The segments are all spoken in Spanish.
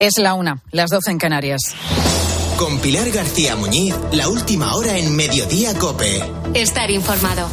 Es la 1, las 12 en Canarias. Con Pilar García Muñiz, la última hora en Mediodía COPE. Estar informado.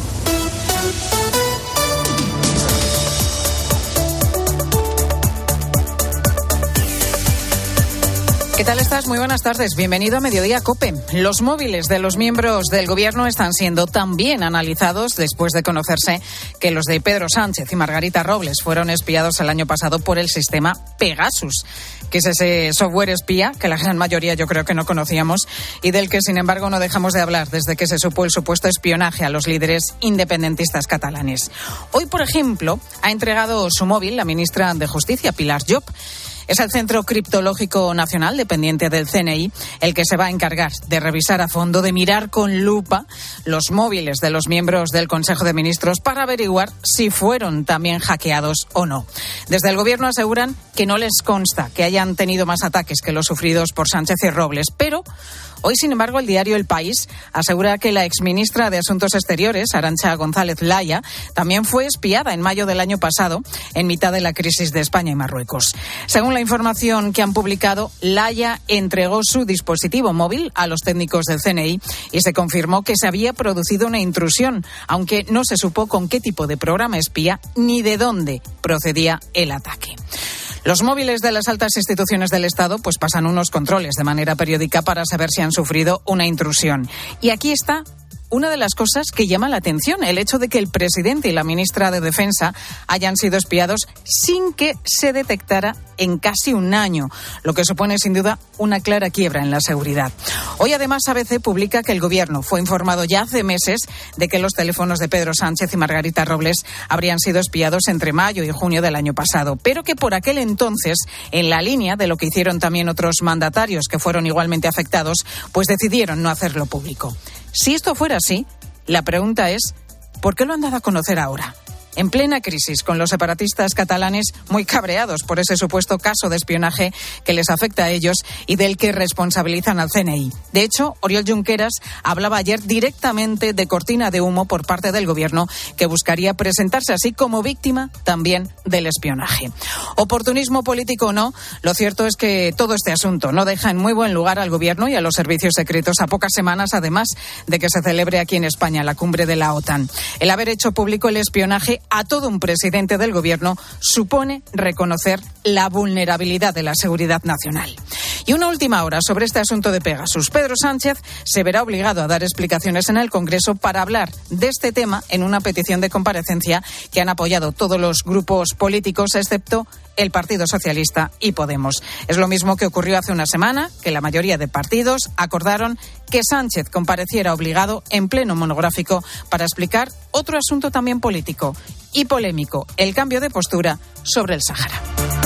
¿Qué tal estás? Muy buenas tardes. Bienvenido a Mediodía COPE. Los móviles de los miembros del Gobierno están siendo también analizados después de conocerse que los de Pedro Sánchez y Margarita Robles fueron espiados el año pasado por el sistema Pegasus, que es ese software espía que la gran mayoría yo creo que no conocíamos y del que, sin embargo, no dejamos de hablar desde que se supo el supuesto espionaje a los líderes independentistas catalanes. Hoy, por ejemplo, ha entregado su móvil la ministra de Justicia, Pilar Llop. Es el Centro Criptológico Nacional, dependiente del CNI, el que se va a encargar de revisar a fondo, de mirar con lupa los móviles de los miembros del Consejo de Ministros para averiguar si fueron también hackeados o no. Desde el Gobierno aseguran que no les consta que hayan tenido más ataques que los sufridos por Sánchez y Robles, pero hoy, sin embargo, el diario El País asegura que la exministra de Asuntos Exteriores, Arantxa González Laya, también fue espiada en mayo del año pasado, en mitad de la crisis de España y Marruecos. Según la información que han publicado, Laya entregó su dispositivo móvil a los técnicos del CNI y se confirmó que se había producido una intrusión, aunque no se supo con qué tipo de programa espía ni de dónde procedía el ataque. Los móviles de las altas instituciones del Estado pues pasan unos controles de manera periódica para saber si han sufrido una intrusión. Y aquí está una de las cosas que llama la atención, el hecho de que el presidente y la ministra de Defensa hayan sido espiados sin que se detectara en casi un año, lo que supone sin duda una clara quiebra en la seguridad. Hoy además ABC publica que el Gobierno fue informado ya hace meses de que los teléfonos de Pedro Sánchez y Margarita Robles habrían sido espiados entre mayo y junio del año pasado, pero que por aquel entonces, en la línea de lo que hicieron también otros mandatarios que fueron igualmente afectados, pues decidieron no hacerlo público. Si esto fuera así, la pregunta es, ¿por qué lo han dado a conocer ahora? En plena crisis, con los separatistas catalanes muy cabreados por ese supuesto caso de espionaje que les afecta a ellos y del que responsabilizan al CNI. De hecho, Oriol Junqueras hablaba ayer directamente de cortina de humo por parte del Gobierno, que buscaría presentarse así como víctima también del espionaje. Oportunismo político o no, lo cierto es que todo este asunto no deja en muy buen lugar al Gobierno y a los servicios secretos a pocas semanas, además de que se celebre aquí en España la cumbre de la OTAN. El haber hecho público el espionaje a todo un presidente del Gobierno supone reconocer la vulnerabilidad de la seguridad nacional. Y una última hora sobre este asunto de Pegasus. Pedro Sánchez se verá obligado a dar explicaciones en el Congreso para hablar de este tema en una petición de comparecencia que han apoyado todos los grupos políticos, excepto el Partido Socialista y Podemos. Es lo mismo que ocurrió hace una semana, que la mayoría de partidos acordaron que Sánchez compareciera obligado en pleno monográfico para explicar otro asunto también político y polémico, el cambio de postura sobre el Sáhara.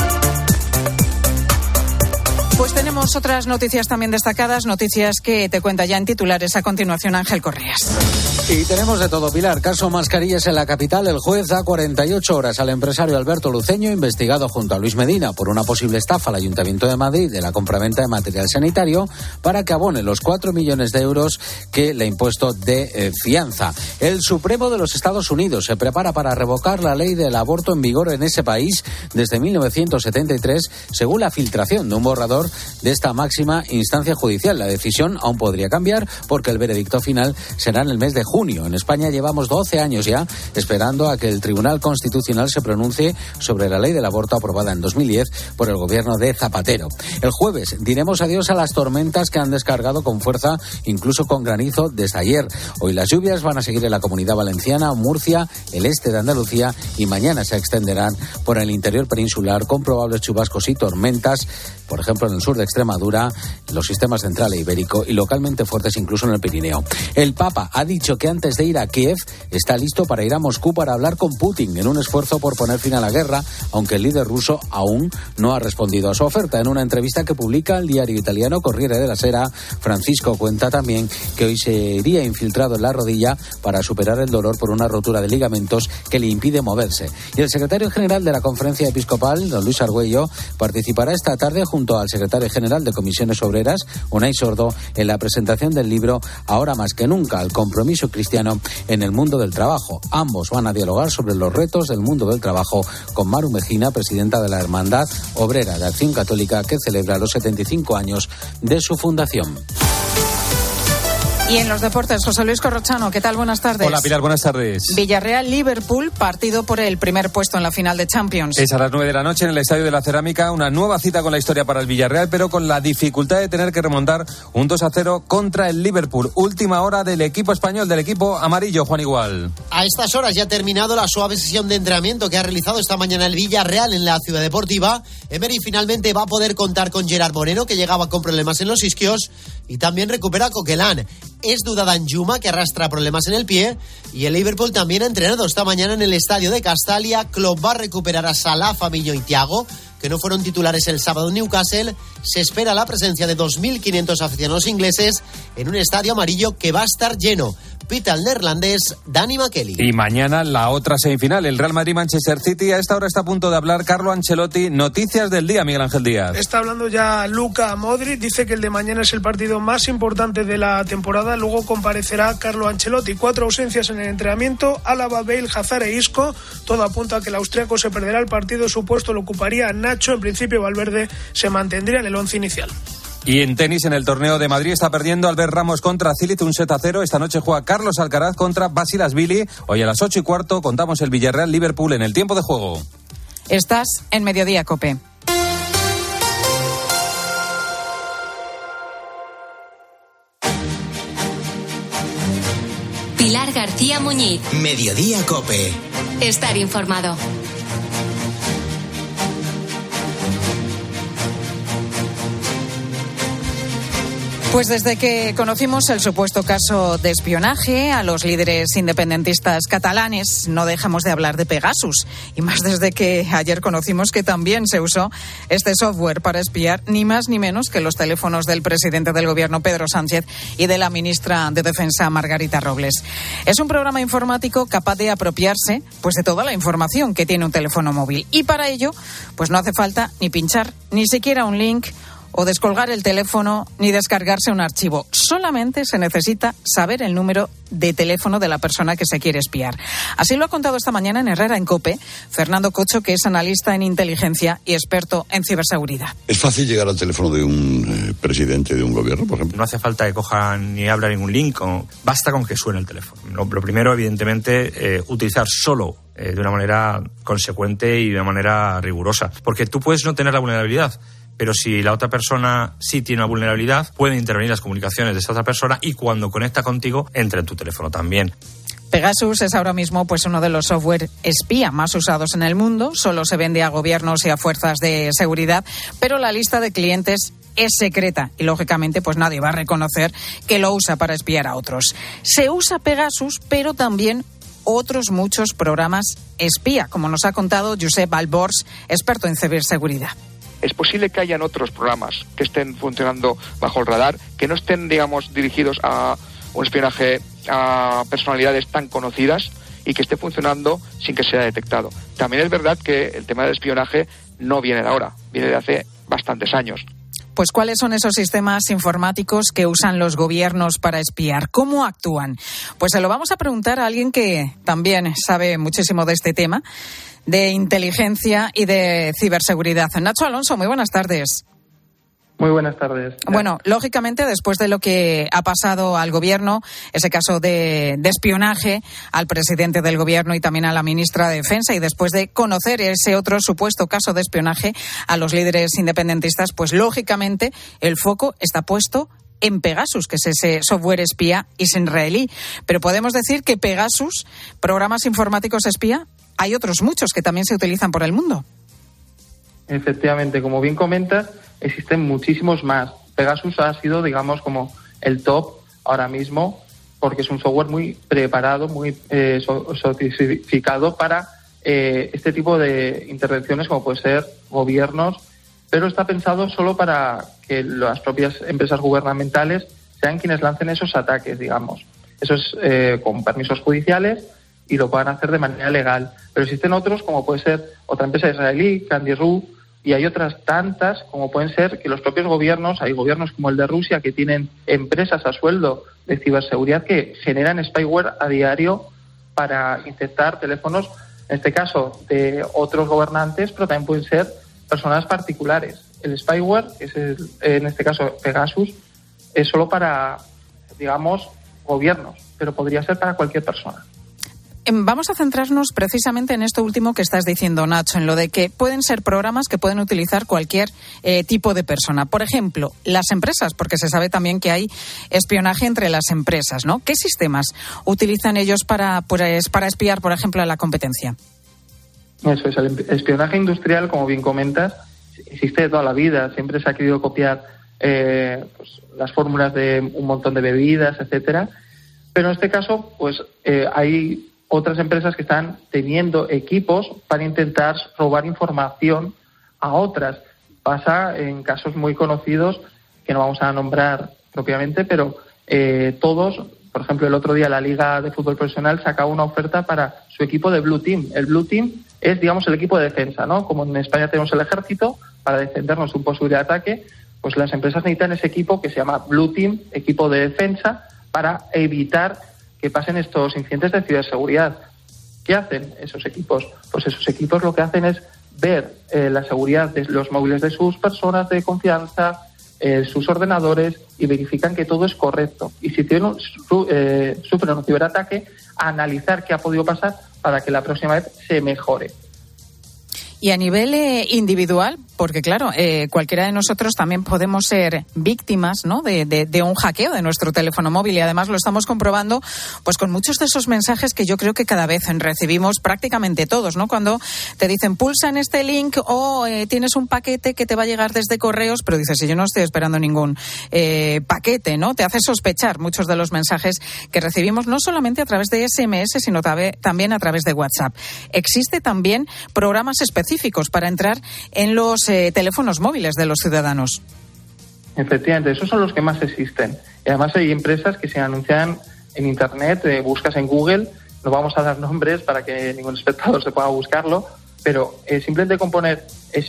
Pues tenemos otras noticias también destacadas, noticias que te cuenta ya en titulares a continuación Ángel Correas. Y tenemos de todo, Pilar. Caso mascarillas en la capital. El juez da 48 horas al empresario Alberto Luceño, investigado junto a Luis Medina por una posible estafa al Ayuntamiento de Madrid de la compraventa de material sanitario, para que abone los 4 millones de euros que le ha impuesto de fianza. El Supremo de los Estados Unidos se prepara para revocar la ley del aborto en vigor en ese país desde 1973, según la filtración de un borrador de esta máxima instancia judicial. La decisión aún podría cambiar porque el veredicto final será en el mes de junio. En España llevamos 12 años ya esperando a que el Tribunal Constitucional se pronuncie sobre la ley del aborto aprobada en 2010 por el gobierno de Zapatero. El jueves diremos adiós a las tormentas que han descargado con fuerza, incluso con granizo, desde ayer. Hoy las lluvias van a seguir en la Comunidad Valenciana, Murcia, el este de Andalucía, y mañana se extenderán por el interior peninsular con probables chubascos y tormentas, por ejemplo en el sur de Extremadura, los sistemas central e ibérico, y localmente fuertes incluso en el Pirineo. El Papa ha dicho que antes de ir a Kiev está listo para ir a Moscú para hablar con Putin en un esfuerzo por poner fin a la guerra, aunque el líder ruso aún no ha respondido a su oferta. En una entrevista que publica el diario italiano Corriere della Sera, Francisco cuenta también que hoy se iría infiltrado en la rodilla para superar el dolor por una rotura de ligamentos que le impide moverse. Y el secretario general de la Conferencia Episcopal, don Luis Argüello, participará esta tarde junto junto al secretario general de Comisiones Obreras, Unai Sordo, en la presentación del libro Ahora más que nunca, el compromiso cristiano en el mundo del trabajo. Ambos van a dialogar sobre los retos del mundo del trabajo con Maru Mejina, presidenta de la Hermandad Obrera de Acción Católica, que celebra los 75 años de su fundación. Y en los deportes, José Luis Corrochano, ¿qué tal? Buenas tardes. Hola, Pilar, buenas tardes. Villarreal-Liverpool, partido por el primer puesto en la final de Champions. Es a las 9 de la noche en el Estadio de la Cerámica, una nueva cita con la historia para el Villarreal, pero con la dificultad de tener que remontar un 2-0 contra el Liverpool. Última hora del equipo español, del equipo amarillo, Juan Igual. A estas horas ya ha terminado la suave sesión de entrenamiento que ha realizado esta mañana el Villarreal en la Ciudad Deportiva. Emery finalmente va a poder contar con Gerard Moreno, que llegaba con problemas en los isquios, y también recupera a Coquelin. Es duda Danjuma, que arrastra problemas en el pie, y el Liverpool también ha entrenado esta mañana en el estadio de Castalia. Klopp va a recuperar a Salah, Fabinho y Thiago, que no fueron titulares el sábado en Newcastle. Se espera la presencia de 2.500 aficionados ingleses en un estadio amarillo que va a estar lleno. Pita el neerlandés Dani Makeli. Y mañana la otra semifinal, el Real Madrid-Manchester City. A esta hora está a punto de hablar Carlo Ancelotti. Noticias del día, Miguel Ángel Díaz. Está hablando ya Luka Modric, dice que el de mañana es el partido más importante de la temporada. Luego comparecerá Carlo Ancelotti. 4 ausencias en el entrenamiento: Álava, Bale, Hazard e Isco. Todo apunta a que el austriaco se perderá el partido. Su puesto lo ocuparía Nacho. En principio Valverde se mantendría en el 11 inicial. Y en tenis, en el torneo de Madrid, está perdiendo Albert Ramos contra Cilic, un 7-0. Esta noche juega Carlos Alcaraz contra Basilashvili. Hoy a las 8:15 contamos el Villarreal-Liverpool en el tiempo de juego. Estás en Mediodía, COPE. Pilar García Muñiz. Mediodía, COPE. Estar informado. Pues desde que conocimos el supuesto caso de espionaje a los líderes independentistas catalanes, no dejamos de hablar de Pegasus. Y más desde que ayer conocimos que también se usó este software para espiar ni más ni menos que los teléfonos del presidente del gobierno, Pedro Sánchez, y de la ministra de Defensa, Margarita Robles. Es un programa informático capaz de apropiarse pues de toda la información que tiene un teléfono móvil. Y para ello, pues no hace falta ni pinchar ni siquiera un link o descolgar el teléfono ni descargarse un archivo. Solamente se necesita saber el número de teléfono de la persona que se quiere espiar. Así lo ha contado esta mañana en Herrera en COPE Fernando Cocho, que es analista en inteligencia y experto en ciberseguridad. ¿Es fácil llegar al teléfono de un presidente de un gobierno, por ejemplo? No hace falta que cojan ni abra ningún link, basta con que suene el teléfono. Lo primero, evidentemente, utilizar solo de una manera consecuente y de una manera rigurosa. Porque tú puedes no tener la vulnerabilidad, pero si la otra persona sí tiene una vulnerabilidad, pueden intervenir las comunicaciones de esa otra persona y cuando conecta contigo, entra en tu teléfono también. Pegasus es ahora mismo pues uno de los software espía más usados en el mundo. Solo se vende a gobiernos y a fuerzas de seguridad, pero la lista de clientes es secreta y lógicamente pues nadie va a reconocer que lo usa para espiar a otros. Se usa Pegasus, pero también otros muchos programas espía, como nos ha contado Josep Albors, experto en ciberseguridad. Es posible que hayan otros programas que estén funcionando bajo el radar, que no estén, digamos, dirigidos a un espionaje a personalidades tan conocidas y que esté funcionando sin que sea detectado. También es verdad que el tema del espionaje no viene de ahora, viene de hace bastantes años. Pues ¿cuáles son esos sistemas informáticos que usan los gobiernos para espiar? ¿Cómo actúan? Pues se lo vamos a preguntar a alguien que también sabe muchísimo de este tema, de inteligencia y de ciberseguridad. Nacho Alonso, muy buenas tardes. Muy buenas tardes. Bueno, lógicamente, después de lo que ha pasado al gobierno, ese caso de espionaje al presidente del gobierno y también a la ministra de Defensa, y después de conocer ese otro supuesto caso de espionaje a los líderes independentistas, pues lógicamente el foco está puesto en Pegasus, que es ese software espía israelí. Pero podemos decir que Pegasus, programas informáticos espía, hay otros muchos que también se utilizan por el mundo. Efectivamente, como bien comentas, existen muchísimos más. Pegasus ha sido, digamos, como el top ahora mismo, porque es un software muy preparado, muy sofisticado para este tipo de intervenciones, como puede ser gobiernos, pero está pensado solo para que las propias empresas gubernamentales sean quienes lancen esos ataques, digamos. Eso es con permisos judiciales y lo puedan hacer de manera legal. Pero existen otros, como puede ser otra empresa israelí, Candy.ru, Y hay otras tantas, como pueden ser que los propios gobiernos, hay gobiernos como el de Rusia que tienen empresas a sueldo de ciberseguridad que generan spyware a diario para infectar teléfonos, en este caso de otros gobernantes, pero también pueden ser personas particulares. El spyware, que es en este caso Pegasus, es solo para, digamos, gobiernos, pero podría ser para cualquier persona. Vamos a centrarnos precisamente en esto último que estás diciendo, Nacho, en lo de que pueden ser programas que pueden utilizar cualquier tipo de persona. Por ejemplo, las empresas, porque se sabe también que hay espionaje entre las empresas, ¿no? ¿Qué sistemas utilizan ellos para espiar, por ejemplo, a la competencia? Eso es, el espionaje industrial, como bien comentas, existe de toda la vida. Siempre se ha querido copiar pues, las fórmulas de un montón de bebidas, etcétera. Pero en este caso, pues hay otras empresas que están teniendo equipos para intentar robar información a otras. Pasa en casos muy conocidos, que no vamos a nombrar propiamente, pero todos, por ejemplo, el otro día la Liga de Fútbol Profesional sacaba una oferta para su equipo de Blue Team. El Blue Team es, digamos, el equipo de defensa, ¿no? Como en España tenemos el ejército, para defendernos de un posible ataque, pues las empresas necesitan ese equipo que se llama Blue Team, equipo de defensa, para evitar que pasen estos incidentes de ciberseguridad. ¿Qué hacen esos equipos? Pues esos equipos lo que hacen es ver la seguridad de los móviles de sus personas de confianza, sus ordenadores, y verifican que todo es correcto. Y si sufren un ciberataque, analizar qué ha podido pasar para que la próxima vez se mejore. Y a nivel individual, porque claro, cualquiera de nosotros también podemos ser víctimas, ¿no?, de un hackeo de nuestro teléfono móvil, y además lo estamos comprobando pues con muchos de esos mensajes que yo creo que cada vez recibimos prácticamente todos, ¿no? Cuando te dicen pulsa en este link o tienes un paquete que te va a llegar desde correos, pero dices, si yo no estoy esperando ningún paquete, ¿no? Te hace sospechar muchos de los mensajes que recibimos, no solamente a través de SMS, sino también a través de WhatsApp. Existe también programas específicos para entrar en los teléfonos móviles de los ciudadanos. Efectivamente, esos son los que más existen. Y además hay empresas que se anuncian en Internet, buscas en Google, no vamos a dar nombres para que ningún espectador se pueda buscarlo, pero simplemente con poner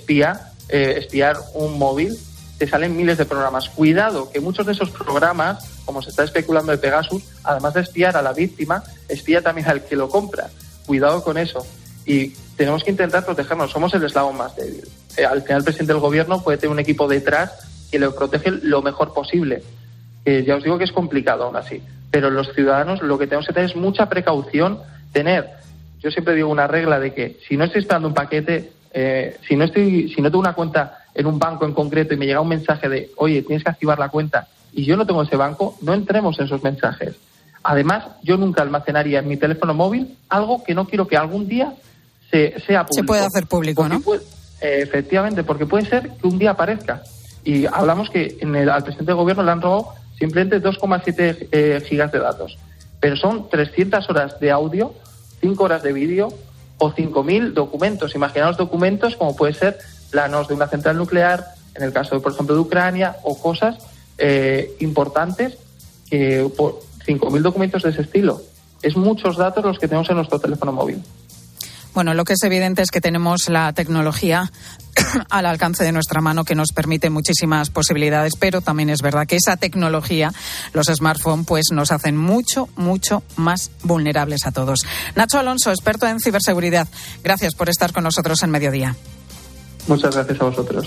espiar un móvil, te salen miles de programas. Cuidado, que muchos de esos programas, como se está especulando de Pegasus, además de espiar a la víctima, espía también al que lo compra. Cuidado con eso. Y tenemos que intentar protegernos, somos el eslabón más débil. Al final el presidente del gobierno puede tener un equipo detrás que lo protege lo mejor posible. Ya os digo que es complicado aún así, pero los ciudadanos lo que tenemos que tener es mucha precaución, yo siempre digo una regla de que si no estoy esperando un paquete, si no tengo una cuenta en un banco en concreto y me llega un mensaje de, oye, tienes que activar la cuenta, y yo no tengo ese banco, no entremos en esos mensajes. Además, yo nunca almacenaría en mi teléfono móvil algo que no quiero que algún día sea público. Se puede hacer público, ¿no? Efectivamente, porque puede ser que un día aparezca. Y hablamos que al presidente del gobierno le han robado simplemente 2,7 gigas de datos. Pero son 300 horas de audio, 5 horas de vídeo o 5.000 documentos. Imaginaos documentos como puede ser planos de una central nuclear, en el caso, por ejemplo, de Ucrania, o cosas importantes, que por 5.000 documentos de ese estilo. Es muchos datos los que tenemos en nuestro teléfono móvil. Bueno, lo que es evidente es que tenemos la tecnología al alcance de nuestra mano que nos permite muchísimas posibilidades, pero también es verdad que esa tecnología, los smartphones, pues nos hacen mucho, mucho más vulnerables a todos. Nacho Alonso, experto en ciberseguridad, gracias por estar con nosotros en Mediodía. Muchas gracias a vosotros.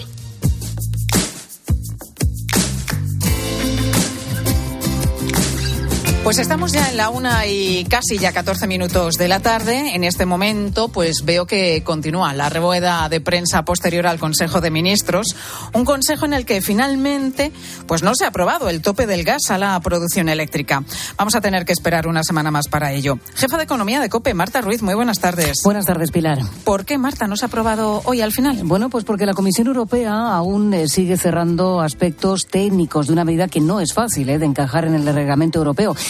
Pues estamos ya en la 1:14 de la tarde. En este momento, pues veo que continúa la rueda de prensa posterior al Consejo de Ministros. Un consejo en el que finalmente, pues no se ha aprobado el tope del gas a la producción eléctrica. Vamos a tener que esperar una semana más para ello. Jefa de Economía de COPE, Marta Ruiz, muy buenas tardes. Buenas tardes, Pilar. ¿Por qué, Marta, no se ha aprobado hoy al final? Bueno, pues porque la Comisión Europea aún sigue cerrando aspectos técnicos de una medida que no es fácil de encajar en el reglamento europeo.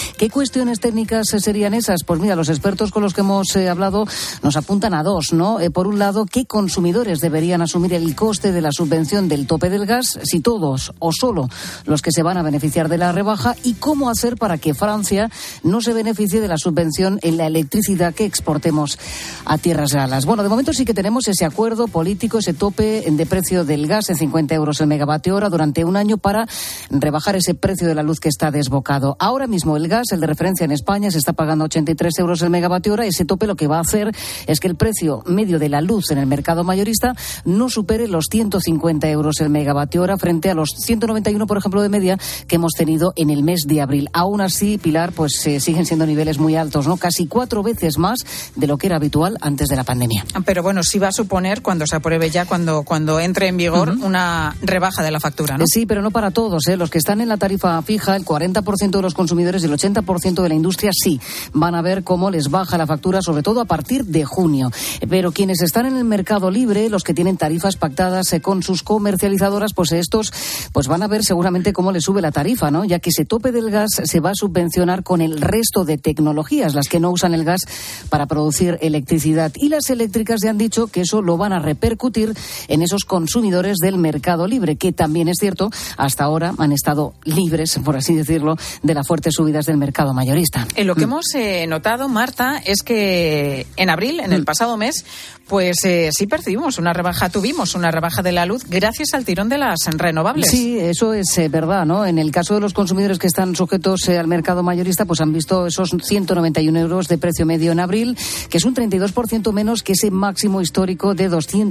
¿Qué cuestiones técnicas serían esas? Pues mira, los expertos con los que hemos hablado nos apuntan a dos, ¿no? Por un lado, ¿qué consumidores deberían asumir el coste de la subvención del tope del gas? Si todos o solo los que se van a beneficiar de la rebaja. ¿Y cómo hacer para que Francia no se beneficie de la subvención en la electricidad que exportemos a tierras galas? Bueno, de momento sí que tenemos ese acuerdo político, ese tope de precio del gas en 50 euros el megavatio hora durante un año para rebajar ese precio de la luz que está desbocado. Ahora mismo el gas, el de referencia en España, se está pagando 83 euros el megavatio hora. Ese tope lo que va a hacer es que el precio medio de la luz en el mercado mayorista no supere los 150 euros el megavatio hora frente a los 191, por ejemplo, de media que hemos tenido en el mes de abril. Aún así, Pilar, pues siguen siendo niveles muy altos, ¿no? Casi 4 veces más de lo que era habitual antes de la pandemia. Pero bueno, sí va a suponer, cuando se apruebe ya, cuando entre en vigor, una rebaja de la factura, ¿no? Sí, pero no para todos, ¿eh? Los que están en la tarifa fija, el 40% de los consumidores y el 80% de la industria sí van a ver cómo les baja la factura, sobre todo a partir de junio. Pero quienes están en el mercado libre, los que tienen tarifas pactadas con sus comercializadoras, pues estos pues van a ver seguramente cómo les sube la tarifa, ¿no? Ya que ese tope del gas se va a subvencionar con el resto de tecnologías, las que no usan el gas para producir electricidad. Y las eléctricas ya han dicho que eso lo van a repercutir en esos consumidores del mercado libre, que también es cierto, hasta ahora han estado libres, por así decirlo, de las fuertes subidas del mercado mayorista. Lo que hemos notado, Marta, es que en abril, en el pasado mes, pues sí tuvimos una rebaja de la luz gracias al tirón de las renovables. Sí, eso es verdad, ¿no? En el caso de los consumidores que están sujetos al mercado mayorista, pues han visto esos 191 euros de precio medio en abril, que es un 32% menos que ese máximo histórico de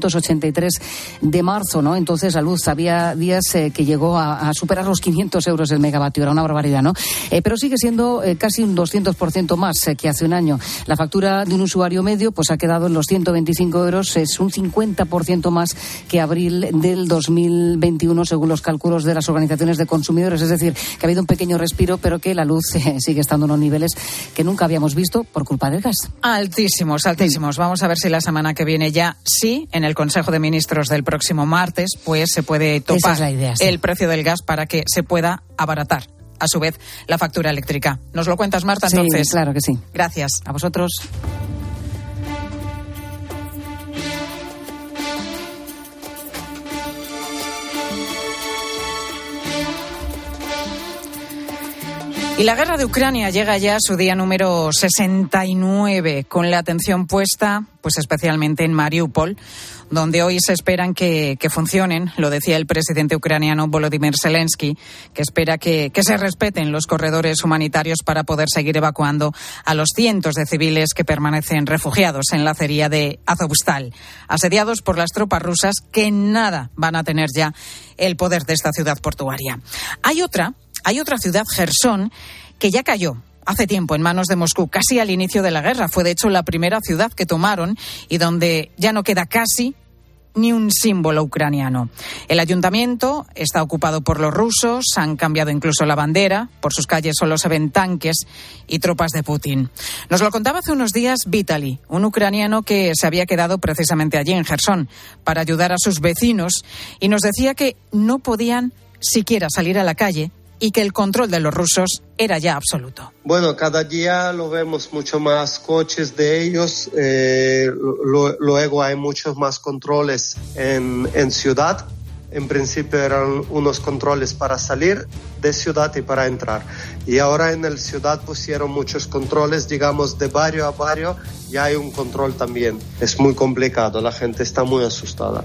283 de marzo, ¿no? Entonces la luz había días que llegó a superar los 500 euros el megavatio, era una barbaridad, ¿no? Pero sigue siendo casi un 200% más que hace un año. La factura de un usuario medio pues ha quedado en los 125 euros, es un 50% más que abril del 2021, según los cálculos de las organizaciones de consumidores. Es decir, que ha habido un pequeño respiro, pero que la luz sigue estando en unos niveles que nunca habíamos visto por culpa del gas. Altísimos. Vamos a ver si la semana que viene ya sí, en el Consejo de Ministros del próximo martes, pues se puede topar es la idea, sí, el precio del gas para que se pueda abaratar a su vez la factura eléctrica. ¿Nos lo cuentas, Marta, entonces? Sí, claro que sí. Gracias. A vosotros. Y la guerra de Ucrania llega ya a su día número 69, con la atención puesta, pues especialmente en Mariupol, donde hoy se esperan que funcionen, lo decía el presidente ucraniano Volodymyr Zelensky, que espera que se respeten los corredores humanitarios para poder seguir evacuando a los cientos de civiles que permanecen refugiados en la acería de Azovstal, asediados por las tropas rusas que nada van a tener ya el poder de esta ciudad portuaria. Hay otra ciudad, Jersón, que ya cayó hace tiempo en manos de Moscú, casi al inicio de la guerra. Fue, de hecho, la primera ciudad que tomaron y donde ya no queda casi ni un símbolo ucraniano. El ayuntamiento está ocupado por los rusos, han cambiado incluso la bandera, por sus calles solo se ven tanques y tropas de Putin. Nos lo contaba hace unos días Vitaly, un ucraniano que se había quedado precisamente allí en Jersón para ayudar a sus vecinos, y nos decía que no podían siquiera salir a la calle y que el control de los rusos era ya absoluto. Bueno, cada día lo vemos mucho más coches de ellos, luego hay muchos más controles en ciudad. En principio eran unos controles para salir de ciudad y para entrar. Y ahora en la ciudad pusieron muchos controles, digamos, de barrio a barrio, y hay un control también. Es muy complicado, la gente está muy asustada.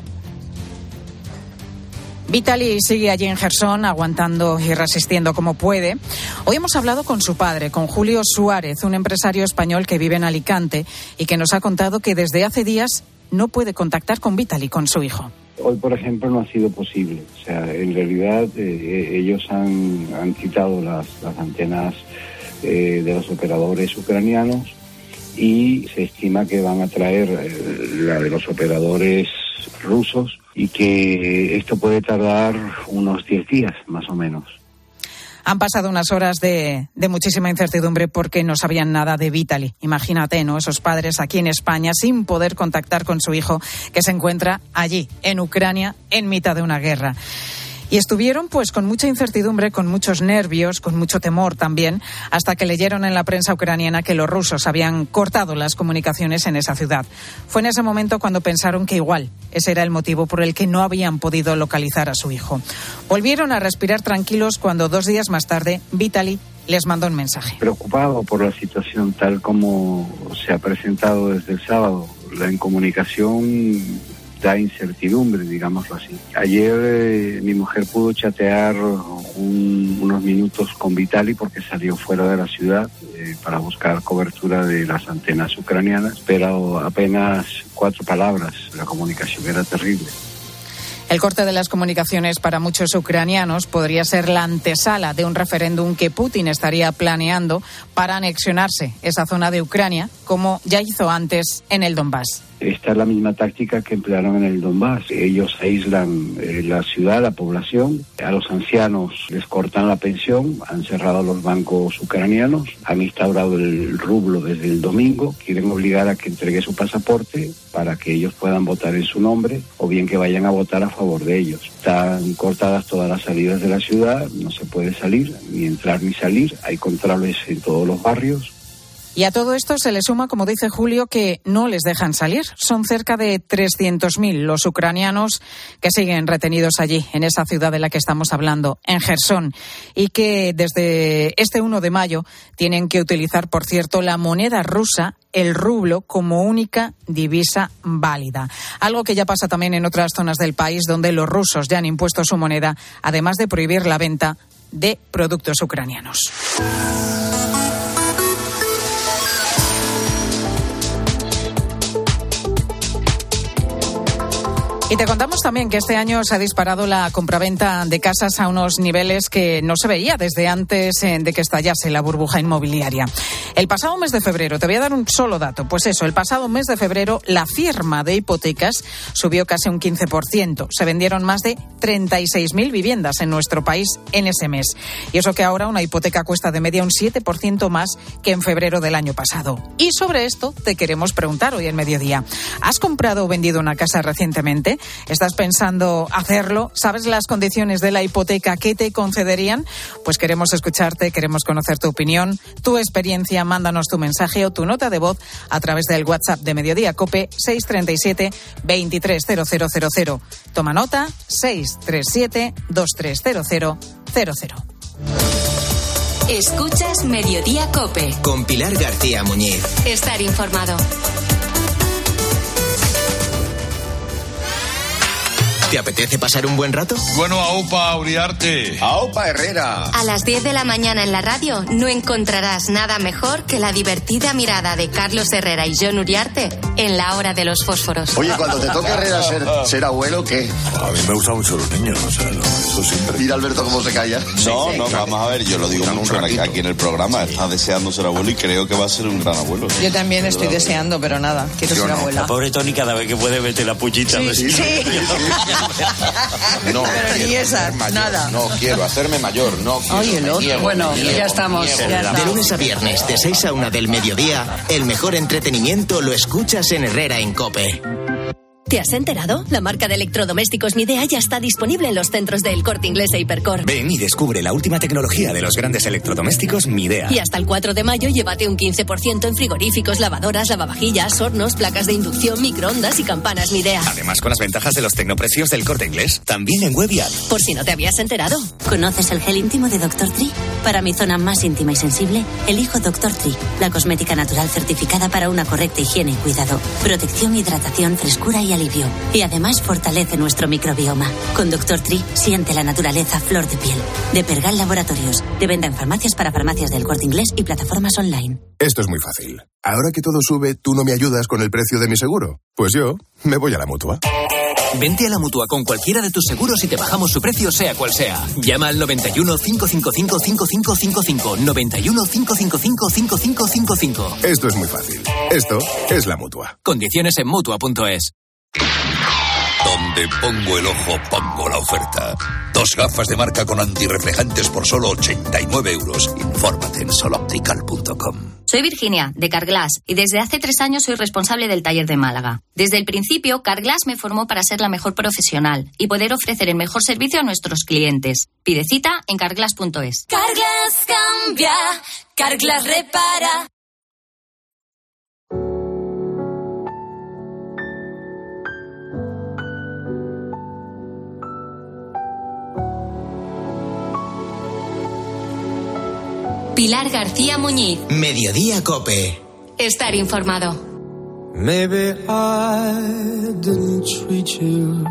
Vitaly sigue allí en Jersón, aguantando y resistiendo como puede. Hoy hemos hablado con su padre, con Julio Suárez, un empresario español que vive en Alicante y que nos ha contado que desde hace días no puede contactar con Vitaly, con su hijo. Hoy, por ejemplo, no ha sido posible. O sea, en realidad ellos han quitado las antenas de los operadores ucranianos y se estima que van a traer la de los operadores rusos y que esto puede tardar unos 10 días, más o menos. Han pasado unas horas de muchísima incertidumbre porque no sabían nada de Vitaly. Imagínate, ¿no? Esos padres aquí en España sin poder contactar con su hijo que se encuentra allí, en Ucrania, en mitad de una guerra. Y estuvieron pues con mucha incertidumbre, con muchos nervios, con mucho temor también, hasta que leyeron en la prensa ucraniana que los rusos habían cortado las comunicaciones en esa ciudad. Fue en ese momento cuando pensaron que igual ese era el motivo por el que no habían podido localizar a su hijo. Volvieron a respirar tranquilos cuando 2 días más tarde Vitaly les mandó un mensaje. Preocupado por la situación tal como se ha presentado desde el sábado, la incomunicación da incertidumbre, digámoslo así. Ayer mi mujer pudo chatear unos minutos con Vitaly porque salió fuera de la ciudad para buscar cobertura de las antenas ucranianas, pero apenas 4 palabras, la comunicación era terrible. El corte de las comunicaciones para muchos ucranianos podría ser la antesala de un referéndum que Putin estaría planeando para anexionarse esa zona de Ucrania, como ya hizo antes en el Donbass. Esta es la misma táctica que emplearon en el Donbass. Ellos aíslan la ciudad, la población, a los ancianos les cortan la pensión, han cerrado los bancos ucranianos, han instaurado el rublo desde el domingo, quieren obligar a que entregue su pasaporte para que ellos puedan votar en su nombre o bien que vayan a votar a favor de ellos. Están cortadas todas las salidas de la ciudad, no se puede salir, ni entrar ni salir, hay controles en todos los barrios. Y a todo esto se le suma, como dice Julio, que no les dejan salir. Son cerca de 300.000 los ucranianos que siguen retenidos allí, en esa ciudad de la que estamos hablando, en Jersón, y que desde este 1 de mayo tienen que utilizar, por cierto, la moneda rusa, el rublo, como única divisa válida. Algo que ya pasa también en otras zonas del país donde los rusos ya han impuesto su moneda, además de prohibir la venta de productos ucranianos. Y te contamos también que este año se ha disparado la compraventa de casas a unos niveles que no se veía desde antes de que estallase la burbuja inmobiliaria. El pasado mes de febrero, te voy a dar un solo dato, pues eso, el pasado mes de febrero la firma de hipotecas subió casi un 15%. Se vendieron más de 36.000 viviendas en nuestro país en ese mes. Y eso que ahora una hipoteca cuesta de media un 7% más que en febrero del año pasado. Y sobre esto te queremos preguntar hoy en Mediodía. ¿Has comprado o vendido una casa recientemente? ¿Estás pensando hacerlo? ¿Sabes las condiciones de la hipoteca que te concederían? Pues queremos escucharte, queremos conocer tu opinión, tu experiencia. Mándanos tu mensaje o tu nota de voz a través del WhatsApp de Mediodía COPE 637 230000. Toma nota, 637 230000. Escuchas Mediodía COPE. Con Pilar García Muñiz. Estar informado. ¿Te apetece pasar un buen rato? Bueno, aupa Uriarte. Aupa Herrera. A las 10 de la mañana en la radio no encontrarás nada mejor que la divertida mirada de Carlos Herrera y Jon Uriarte en la hora de los fósforos. Oye, cuando te toque Herrera ser abuelo, ¿qué? A mí me gustan mucho los niños, o sea, eso siempre. Mira Alberto cómo se calla. No, vamos a ver, yo lo digo mucho aquí en el programa, está deseando ser abuelo y creo que va a ser un gran abuelo. Yo también estoy deseando, pero nada, quiero ser abuela. La pobre Tony cada vez que puede mete la puchita. Sí. No, pero ni esas, nada. No quiero hacerme mayor, no quiero. Ay, el otro. Bueno, ya estamos. De lunes a viernes, de 6 a 1 del mediodía, el mejor entretenimiento lo escuchas en Herrera en COPE. ¿Te has enterado? La marca de electrodomésticos Midea ya está disponible en los centros de El Corte Inglés e Hipercor. Ven y descubre la última tecnología de los grandes electrodomésticos Midea. Y hasta el 4 de mayo llévate un 15% en frigoríficos, lavadoras, lavavajillas, hornos, placas de inducción, microondas y campanas Midea. Además con las ventajas de los tecnoprecios del Corte Inglés, también en web y app. Por si no te habías enterado. ¿Conoces el gel íntimo de Dr. Tree? Para mi zona más íntima y sensible, elijo Dr. Tree, la cosmética natural certificada para una correcta higiene y cuidado, protección, hidratación, frescura y alivio. Y además fortalece nuestro microbioma. Con Dr. Tree siente la naturaleza flor de piel. De Pergal Laboratorios, de venta en farmacias para farmacias del Corte Inglés y plataformas online. Esto es muy fácil. Ahora que todo sube, ¿tú no me ayudas con el precio de mi seguro? Pues yo me voy a la Mutua. Vente a la Mutua con cualquiera de tus seguros y te bajamos su precio sea cual sea. Llama al 91 555 5555. 91 555 5555. Esto es muy fácil. Esto es la Mutua. Condiciones en Mutua.es. Donde pongo el ojo, pongo la oferta. 2 gafas de marca con antirreflejantes por solo 89 euros. Infórmate en soloptical.com. Soy Virginia, de Carglass, y desde hace 3 años soy responsable del taller de Málaga. Desde el principio, Carglass me formó para ser la mejor profesional y poder ofrecer el mejor servicio a nuestros clientes. Pide cita en carglass.es. Carglass cambia, Carglass repara. Pilar García Muñiz. Mediodía Cope. Estar informado. Maybe I didn't treat you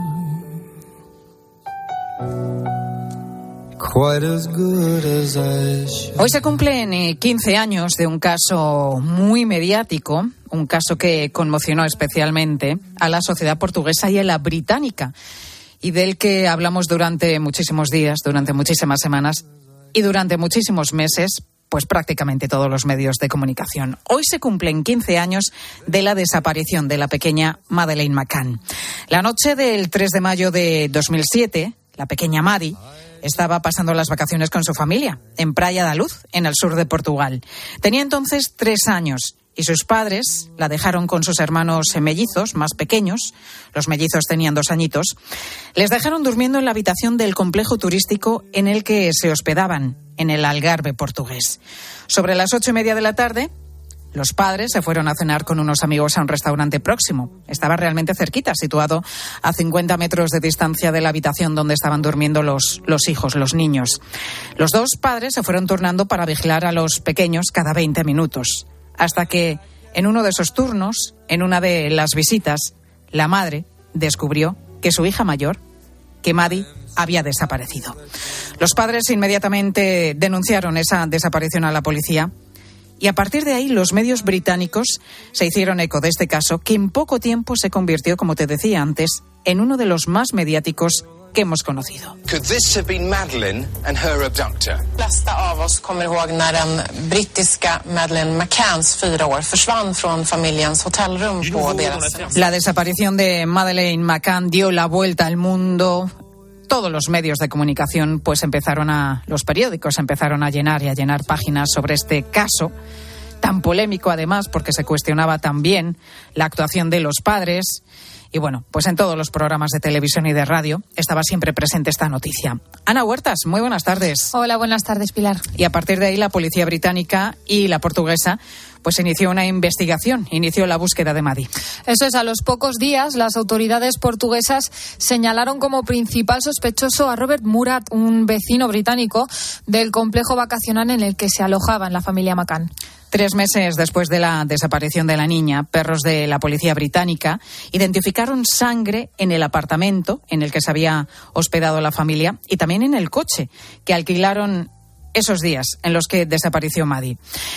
quite as good as I should. Hoy se cumplen 15 años de un caso muy mediático, un caso que conmocionó especialmente a la sociedad portuguesa y a la británica, y del que hablamos durante muchísimos días, durante muchísimas semanas y durante muchísimos meses, pues prácticamente todos los medios de comunicación. Hoy se cumplen 15 años de la desaparición de la pequeña Madeleine McCann. La noche del 3 de mayo de 2007, la pequeña Maddie estaba pasando las vacaciones con su familia en Praia da Luz, en el sur de Portugal. Tenía entonces 3 años y sus padres la dejaron con sus hermanos mellizos más pequeños. Los mellizos tenían 2 añitos. Les dejaron durmiendo en la habitación del complejo turístico en el que se hospedaban, en el Algarve portugués. Sobre las 8:30 de la tarde, los padres se fueron a cenar con unos amigos a un restaurante próximo. Estaba realmente cerquita, situado a 50 metros de distancia de la habitación donde estaban durmiendo los hijos, los niños. Los 2 padres se fueron turnando para vigilar a los pequeños cada 20 minutos. Hasta que, en uno de esos turnos, en una de las visitas, la madre descubrió que su hija mayor, que Maddie, había desaparecido. Los padres inmediatamente denunciaron esa desaparición a la policía y a partir de ahí los medios británicos se hicieron eco de este caso, que en poco tiempo se convirtió, como te decía antes, en uno de los más mediáticos que hemos conocido. Could this have been Madeleine and her abductor? De flesta av oss kommer ihåg när den brittiska Madeleine McCanns 4 år försvann från familjens hotellrum på deras... La desaparición de Madeleine McCann dio la vuelta al mundo. Todos los medios de comunicación, pues los periódicos empezaron a llenar páginas sobre este caso, tan polémico además, porque se cuestionaba también la actuación de los padres. Y bueno, pues en todos los programas de televisión y de radio estaba siempre presente esta noticia. Ana Huertas, muy buenas tardes. Hola, buenas tardes, Pilar. Y a partir de ahí la policía británica y la portuguesa pues inició una investigación, inició la búsqueda de Maddie. Eso es, a los pocos días las autoridades portuguesas señalaron como principal sospechoso a Robert Murat, un vecino británico del complejo vacacional en el que se alojaban la familia McCann. 3 meses después de la desaparición de la niña, perros de la policía británica identificaron sangre en el apartamento en el que se había hospedado la familia y también en el coche que alquilaron esos días en los que desapareció Maddie.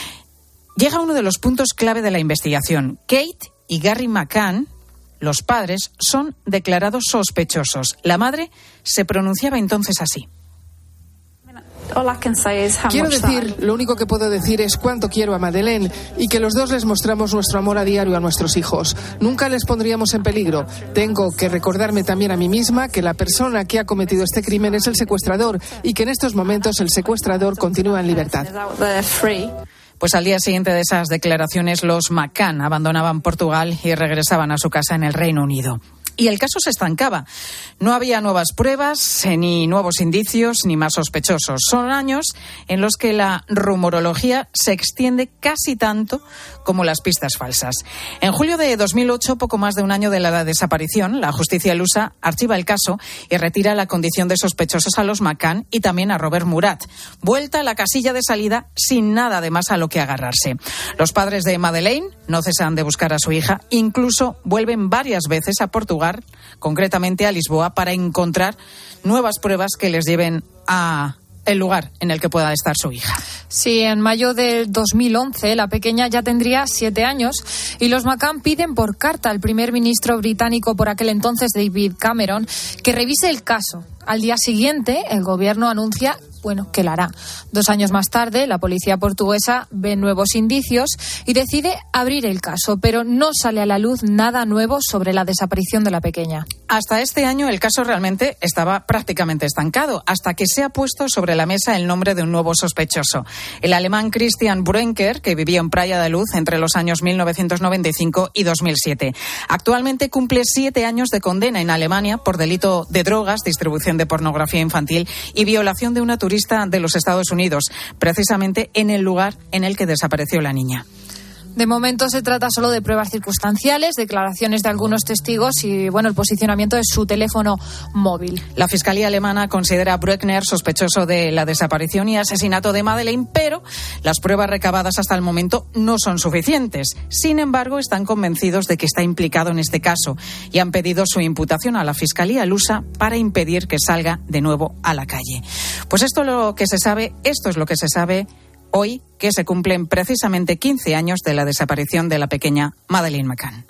Llega uno de los puntos clave de la investigación. Kate y Gary McCann, los padres, son declarados sospechosos. La madre se pronunciaba entonces así. Quiero decir, lo único que puedo decir es cuánto quiero a Madeleine y que los 2 les mostramos nuestro amor a diario a nuestros hijos. Nunca les pondríamos en peligro. Tengo que recordarme también a mí misma que la persona que ha cometido este crimen es el secuestrador y que en estos momentos el secuestrador continúa en libertad. Pues al día siguiente de esas declaraciones, los McCann abandonaban Portugal y regresaban a su casa en el Reino Unido. Y el caso se estancaba. No había nuevas pruebas, ni nuevos indicios, ni más sospechosos. Son años en los que la rumorología se extiende casi tanto como las pistas falsas. En julio de 2008, poco más de un año de la desaparición, la justicia lusa archiva el caso y retira la condición de sospechosos a los McCann y también a Robert Murat. Vuelta a la casilla de salida sin nada de más a lo que agarrarse. Los padres de Madeleine no cesan de buscar a su hija, incluso vuelven varias veces a Portugal, concretamente a Lisboa, para encontrar nuevas pruebas que les lleven a el lugar en el que pueda estar su hija. Sí, en mayo del 2011 la pequeña ya tendría 7 años y los McCann piden por carta al primer ministro británico por aquel entonces, David Cameron, que revise el caso. Al día siguiente, el gobierno anuncia bueno, que la hará. 2 años más tarde, la policía portuguesa ve nuevos indicios y decide abrir el caso, pero no sale a la luz nada nuevo sobre la desaparición de la pequeña. Hasta este año el caso realmente estaba prácticamente estancado, hasta que se ha puesto sobre la mesa el nombre de un nuevo sospechoso. El alemán Christian Brunker, que vivió en Praia da Luz entre los años 1995 y 2007. Actualmente cumple 7 años de condena en Alemania por delito de drogas, distribución de pornografía infantil y violación de una turista de los Estados Unidos, precisamente en el lugar en el que desapareció la niña. De momento se trata solo de pruebas circunstanciales, declaraciones de algunos testigos y, bueno, el posicionamiento de su teléfono móvil. La Fiscalía alemana considera a Brückner sospechoso de la desaparición y asesinato de Madeleine, pero las pruebas recabadas hasta el momento no son suficientes. Sin embargo, están convencidos de que está implicado en este caso y han pedido su imputación a la Fiscalía lusa para impedir que salga de nuevo a la calle. Pues esto es lo que se sabe hoy, que se cumplen precisamente 15 años de la desaparición de la pequeña Madeleine McCann.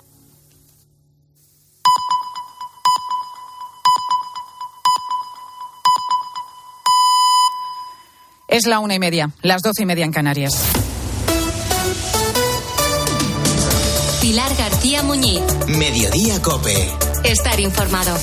Es la 1:30, las 12:30 en Canarias. Pilar García Muñiz. Mediodía COPE. Estar informado.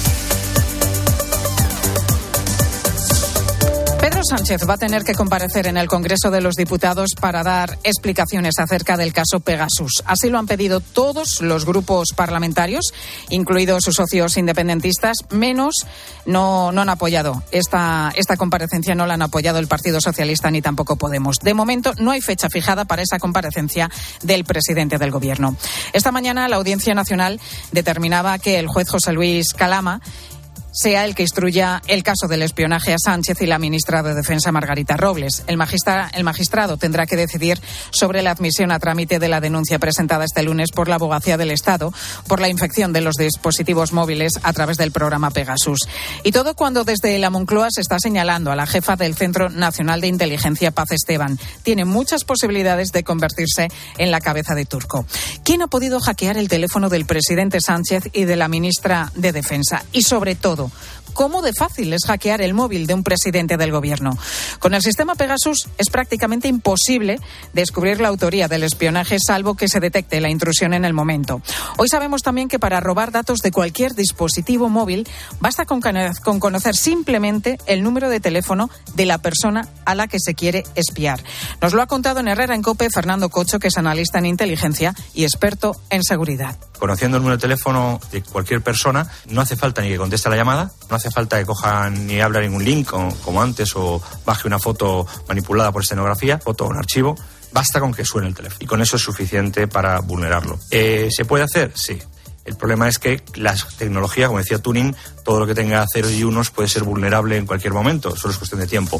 Pedro Sánchez va a tener que comparecer en el Congreso de los Diputados para dar explicaciones acerca del caso Pegasus. Así lo han pedido todos los grupos parlamentarios, incluidos sus socios independentistas, menos no han apoyado esta comparecencia, no la han apoyado el Partido Socialista ni tampoco Podemos. De momento no hay fecha fijada para esa comparecencia del presidente del Gobierno. Esta mañana la Audiencia Nacional determinaba que el juez José Luis Calama sea el que instruya el caso del espionaje a Sánchez y la ministra de Defensa, Margarita Robles. El magistrado tendrá que decidir sobre la admisión a trámite de la denuncia presentada este lunes por la Abogacía del Estado por la infección de los dispositivos móviles a través del programa Pegasus. Y todo cuando desde la Moncloa se está señalando a la jefa del Centro Nacional de Inteligencia, Paz Esteban. Tiene muchas posibilidades de convertirse en la cabeza de turco. ¿Quién ha podido hackear el teléfono del presidente Sánchez y de la ministra de Defensa? Y sobre todo, ¿cómo de fácil es hackear el móvil de un presidente del Gobierno? Con el sistema Pegasus es prácticamente imposible descubrir la autoría del espionaje, salvo que se detecte la intrusión en el momento. Hoy sabemos también que para robar datos de cualquier dispositivo móvil basta con conocer simplemente el número de teléfono de la persona a la que se quiere espiar. Nos lo ha contado en Herrera en COPE Fernando Cocho, que es analista en inteligencia y experto en seguridad. Conociendo el número de teléfono de cualquier persona, no hace falta ni que conteste la llamada, no hace falta que cojan ni abra ningún link como antes o baje una foto manipulada por escenografía, foto o un archivo. Basta con que suene el teléfono y con eso es suficiente para vulnerarlo. ¿Se puede hacer? Sí. El problema es que las tecnologías, como decía Turing, todo lo que tenga ceros y unos puede ser vulnerable en cualquier momento, solo es cuestión de tiempo.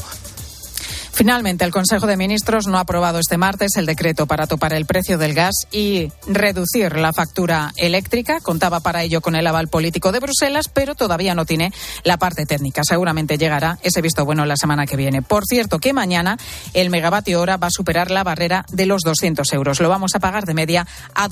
Finalmente, el Consejo de Ministros no ha aprobado este martes el decreto para topar el precio del gas y reducir la factura eléctrica. Contaba para ello con el aval político de Bruselas, pero todavía no tiene la parte técnica. Seguramente llegará ese visto bueno la semana que viene. Por cierto, que mañana el megavatio hora va a superar la barrera de los 200 euros. Lo vamos a pagar de media a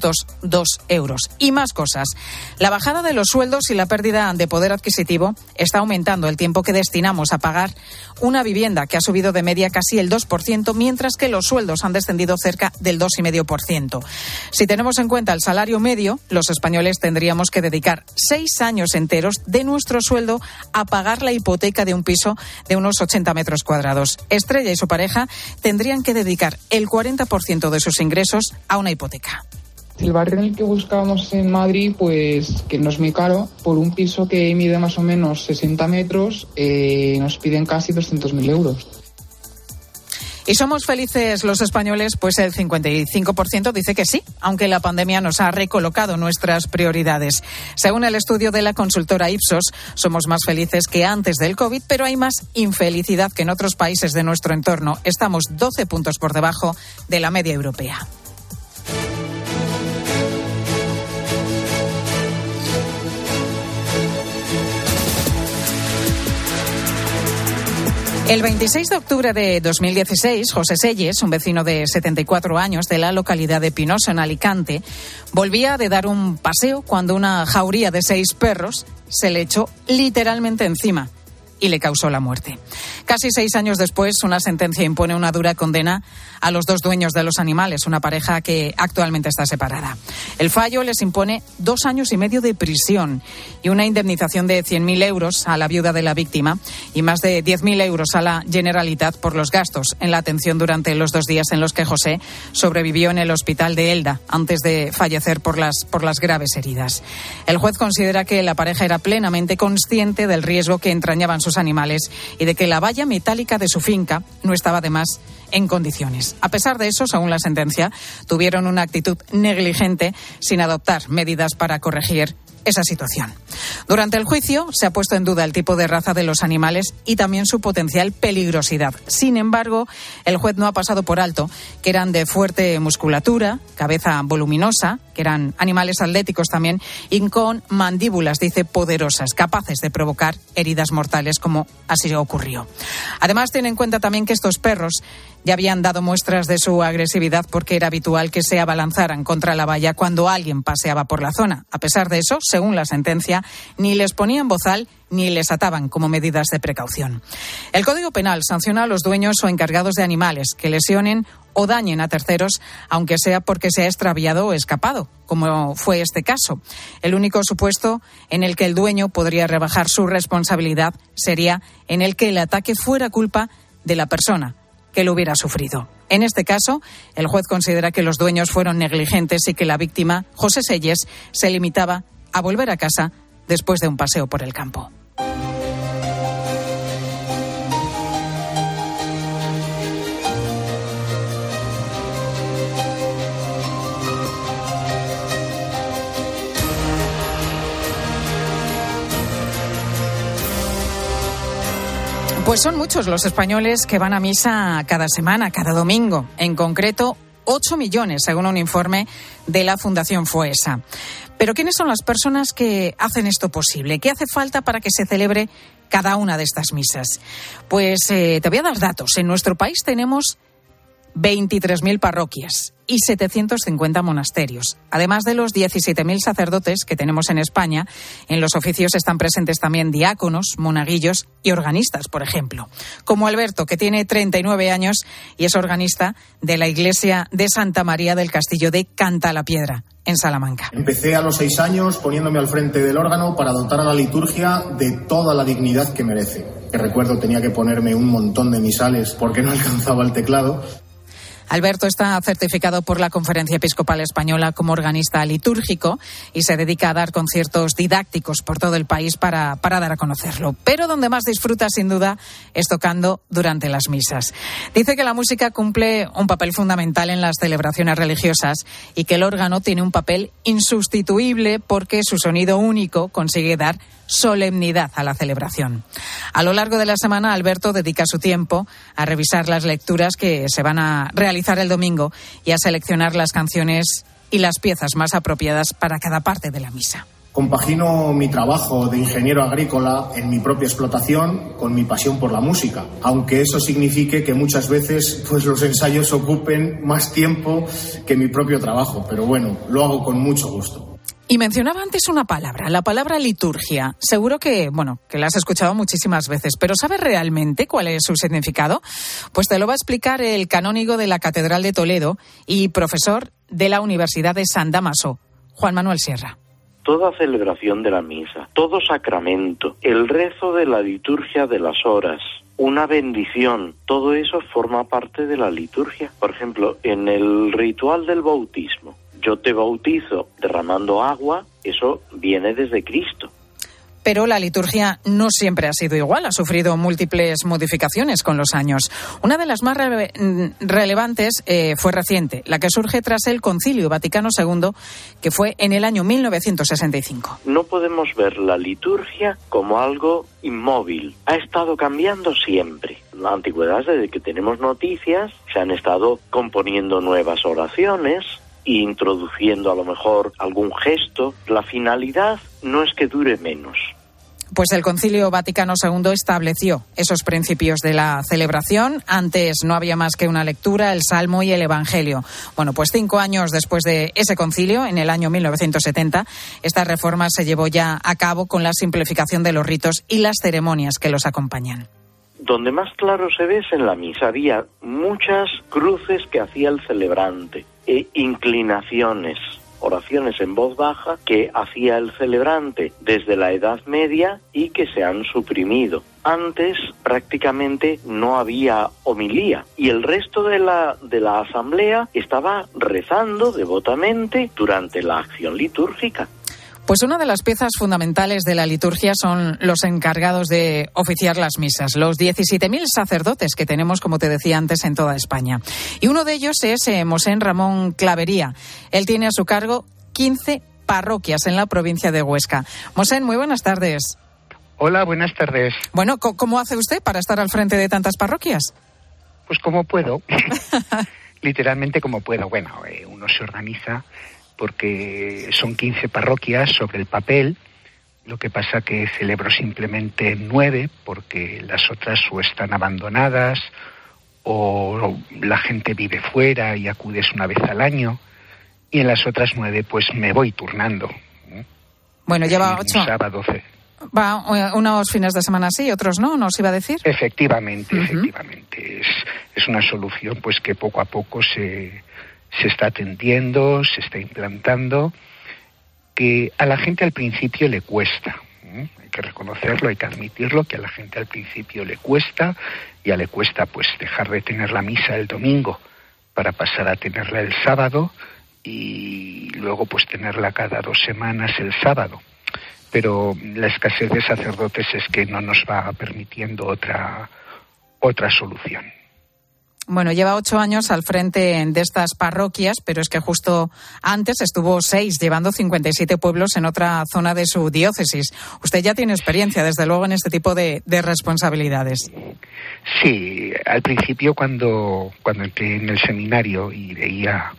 202 euros. Y más cosas. La bajada de los sueldos y la pérdida de poder adquisitivo está aumentando el tiempo que destinamos a pagar una vivienda, que ha subido de media casi el 2%, mientras que los sueldos han descendido cerca del 2,5%. Si tenemos en cuenta el salario medio, los españoles tendríamos que dedicar 6 años enteros de nuestro sueldo a pagar la hipoteca de un piso de unos 80 metros cuadrados. Estrella y su pareja tendrían que dedicar el 40% de sus ingresos a una hipoteca. El barrio en el que buscábamos en Madrid, pues que no es muy caro, por un piso que mide más o menos 60 metros, nos piden casi 200.000 euros. ¿Y somos felices los españoles? Pues el 55% dice que sí, aunque la pandemia nos ha recolocado nuestras prioridades. Según el estudio de la consultora Ipsos, somos más felices que antes del COVID, pero hay más infelicidad que en otros países de nuestro entorno. Estamos 12 puntos por debajo de la media europea. El 26 de octubre de 2016, José Selles, un vecino de 74 años de la localidad de Pinoso, en Alicante, volvía de dar un paseo cuando una jauría de 6 perros se le echó literalmente encima. y le causó la muerte. Casi 6 años después, una sentencia impone una dura condena a los 2 dueños de los animales, una pareja que actualmente está separada. El fallo les impone 2 años y medio de prisión y una indemnización de 100.000 euros a la viuda de la víctima y más de 10.000 euros a la Generalitat por los gastos en la atención durante los 2 días en los que José sobrevivió en el hospital de Elda antes de fallecer por las graves heridas. El juez considera que la pareja era plenamente consciente del riesgo que entrañaban sus animales y de que la valla metálica de su finca no estaba además en condiciones. A pesar de eso, según la sentencia, tuvieron una actitud negligente sin adoptar medidas para corregir esa situación. Durante el juicio se ha puesto en duda el tipo de raza de los animales y también su potencial peligrosidad. Sin embargo, el juez no ha pasado por alto que eran de fuerte musculatura, cabeza voluminosa, que eran animales atléticos también y con mandíbulas, dice, poderosas, capaces de provocar heridas mortales, como así ocurrió. Además, tiene en cuenta también que estos perros ya habían dado muestras de su agresividad porque era habitual que se abalanzaran contra la valla cuando alguien paseaba por la zona. A pesar de eso, según la sentencia, ni les ponían bozal ni les ataban como medidas de precaución. El Código Penal sanciona a los dueños o encargados de animales que lesionen o dañen a terceros, aunque sea porque se ha extraviado o escapado, como fue este caso. El único supuesto en el que el dueño podría rebajar su responsabilidad sería en el que el ataque fuera culpa de la persona que lo hubiera sufrido. En este caso, el juez considera que los dueños fueron negligentes y que la víctima, José Selles, se limitaba a volver a casa después de un paseo por el campo. Pues son muchos los españoles que van a misa cada semana, cada domingo. En concreto, 8 millones, según un informe de la Fundación Foessa. Pero ¿quiénes son las personas que hacen esto posible? ¿Qué hace falta para que se celebre cada una de estas misas? Pues te voy a dar datos. En nuestro país tenemos 23.000 parroquias y 750 monasterios. Además de los 17.000 sacerdotes que tenemos en España, en los oficios están presentes también diáconos, monaguillos y organistas, por ejemplo. Como Alberto, que tiene 39 años y es organista de la iglesia de Santa María del Castillo de Cantalapiedra, en Salamanca. Empecé a los 6 años poniéndome al frente del órgano para dotar a la liturgia de toda la dignidad que merece. Que recuerdo tenía que ponerme un montón de misales porque no alcanzaba el teclado. Alberto está certificado por la Conferencia Episcopal Española como organista litúrgico y se dedica a dar conciertos didácticos por todo el país para dar a conocerlo. Pero donde más disfruta, sin duda, es tocando durante las misas. Dice que la música cumple un papel fundamental en las celebraciones religiosas y que el órgano tiene un papel insustituible porque su sonido único consigue dar solemnidad a la celebración. A lo largo de la semana, Alberto dedica su tiempo a revisar las lecturas que se van a realizar el domingo y a seleccionar las canciones y las piezas más apropiadas para cada parte de la misa. Compagino mi trabajo de ingeniero agrícola en mi propia explotación con mi pasión por la música, aunque eso signifique que muchas veces pues los ensayos ocupen más tiempo que mi propio trabajo, pero bueno, lo hago con mucho gusto. Y mencionaba antes una palabra, la palabra liturgia. Seguro que la has escuchado muchísimas veces, pero ¿sabes realmente cuál es su significado? Pues te lo va a explicar el canónigo de la Catedral de Toledo y profesor de la Universidad de San Dámaso, Juan Manuel Sierra. Toda celebración de la misa, todo sacramento, el rezo de la liturgia de las horas, una bendición, todo eso forma parte de la liturgia. Por ejemplo, en el ritual del bautismo, yo te bautizo derramando agua, eso viene desde Cristo. Pero la liturgia no siempre ha sido igual, ha sufrido múltiples modificaciones con los años. Una de las más relevantes fue reciente, la que surge tras el Concilio Vaticano II, que fue en el año 1965. No podemos ver la liturgia como algo inmóvil, ha estado cambiando siempre. En la antigüedad, desde que tenemos noticias, se han estado componiendo nuevas oraciones, introduciendo a lo mejor algún gesto. La finalidad no es que dure menos. Pues el Concilio Vaticano II estableció esos principios de la celebración. Antes no había más que una lectura, el Salmo y el Evangelio. Bueno, pues 5 años después de ese concilio, en el año 1970, esta reforma se llevó ya a cabo con la simplificación de los ritos y las ceremonias que los acompañan. Donde más claro se ve es en la misa. Había muchas cruces que hacía el celebrante, inclinaciones, oraciones en voz baja que hacía el celebrante desde la Edad Media y que se han suprimido. Antes prácticamente no había homilía y el resto de la asamblea estaba rezando devotamente durante la acción litúrgica. Pues una de las piezas fundamentales de la liturgia son los encargados de oficiar las misas, los 17.000 sacerdotes que tenemos, como te decía antes, en toda España. Y uno de ellos es Mosén Ramón Clavería. Él tiene a su cargo 15 parroquias en la provincia de Huesca. Mosén, muy buenas tardes. Hola, buenas tardes. Bueno, ¿cómo hace usted para estar al frente de tantas parroquias? Pues como puedo, literalmente como puedo. Bueno, uno se organiza porque son 15 parroquias sobre el papel, lo que pasa que celebro simplemente 9 porque las otras o están abandonadas o la gente vive fuera y acudes una vez al año, y en las otras 9 pues me voy turnando. Bueno, lleva 8. Un sábado. Va unos fines de semana sí, otros no, ¿nos iba a decir? Efectivamente. Es una solución pues que poco a poco se está atendiendo, se está implantando, que a la gente al principio le cuesta. Hay que reconocerlo, hay que admitirlo, que a la gente al principio le cuesta, ya le cuesta pues dejar de tener la misa el domingo para pasar a tenerla el sábado y luego pues tenerla cada 2 semanas el sábado. Pero la escasez de sacerdotes es que no nos va permitiendo otra solución. Bueno, lleva 8 años al frente de estas parroquias, pero es que justo antes estuvo 6, llevando 57 pueblos en otra zona de su diócesis. Usted ya tiene experiencia, desde luego, en este tipo de responsabilidades. Sí, al principio cuando entré en el seminario y veía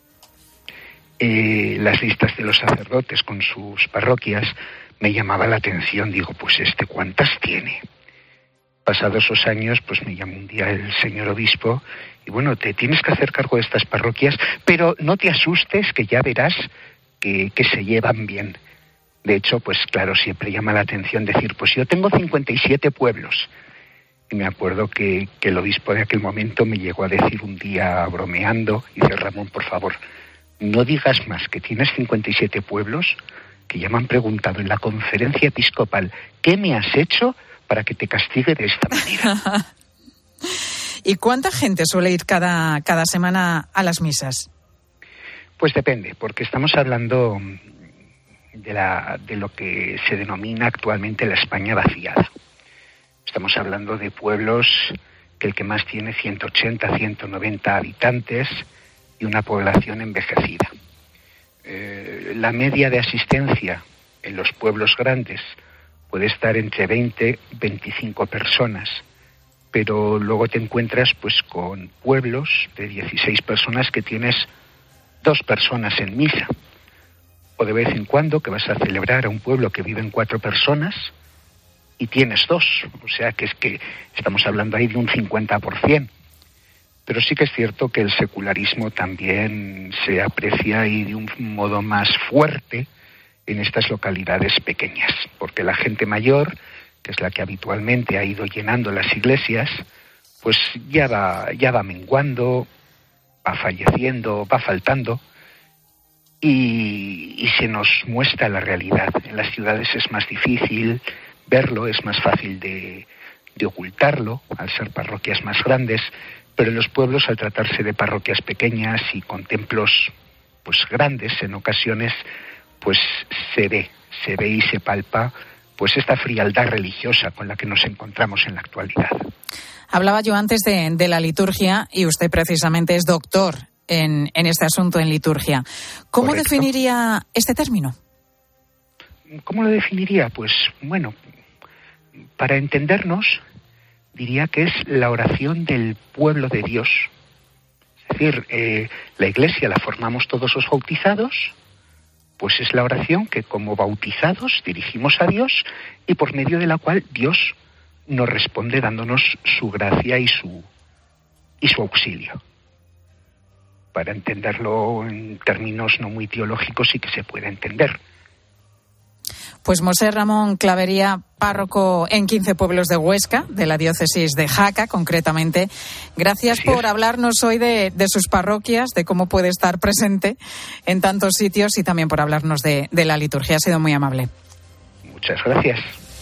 las listas de los sacerdotes con sus parroquias, me llamaba la atención. Digo, pues ¿cuántas tiene? Pasados esos años, pues me llamó un día el señor obispo y bueno, te tienes que hacer cargo de estas parroquias, pero no te asustes, que ya verás que se llevan bien. De hecho, pues claro, siempre llama la atención decir, pues yo tengo 57 pueblos. Y me acuerdo que el obispo de aquel momento me llegó a decir un día bromeando, y dice, Ramón, por favor, no digas más que tienes 57 pueblos, que ya me han preguntado en la conferencia episcopal, ¿qué me has hecho para que te castigue de esta manera? ¿Y cuánta gente suele ir cada semana a las misas? Pues depende, porque estamos hablando de lo que se denomina actualmente la España vaciada. Estamos hablando de pueblos que el que más tiene 180, 190 habitantes y una población envejecida. La media de asistencia en los pueblos grandes puede estar entre 20 y 25 personas, pero luego te encuentras pues con pueblos de 16 personas que tienes 2 personas en misa, o de vez en cuando que vas a celebrar a un pueblo que viven 4 personas y tienes 2, o sea que estamos hablando ahí de un 50%. Pero sí que es cierto que el secularismo también se aprecia y de un modo más fuerte en estas localidades pequeñas, porque la gente mayor, que es la que habitualmente ha ido llenando las iglesias, pues ya va menguando, va falleciendo, va faltando, y se nos muestra la realidad. En las ciudades es más difícil verlo, es más fácil de ocultarlo, al ser parroquias más grandes, pero en los pueblos, al tratarse de parroquias pequeñas y con templos pues grandes en ocasiones, pues se ve y se palpa pues esta frialdad religiosa con la que nos encontramos en la actualidad. Hablaba yo antes de la liturgia y usted precisamente es doctor en este asunto, en liturgia. ¿Cómo Correcto. definiría este término? ¿Cómo lo definiría? Pues bueno, para entendernos, diría que es la oración del pueblo de Dios. Es decir, la Iglesia la formamos todos los bautizados, Pues es la oración que como bautizados dirigimos a Dios y por medio de la cual Dios nos responde dándonos su gracia y su auxilio. Para entenderlo en términos no muy teológicos y que se pueda entender. Pues Mosé Ramón Clavería, párroco en 15 pueblos de Huesca, de la diócesis de Jaca, concretamente. Gracias por hablarnos hoy de sus parroquias, de cómo puede estar presente en tantos sitios y también por hablarnos de la liturgia. Ha sido muy amable. Muchas gracias.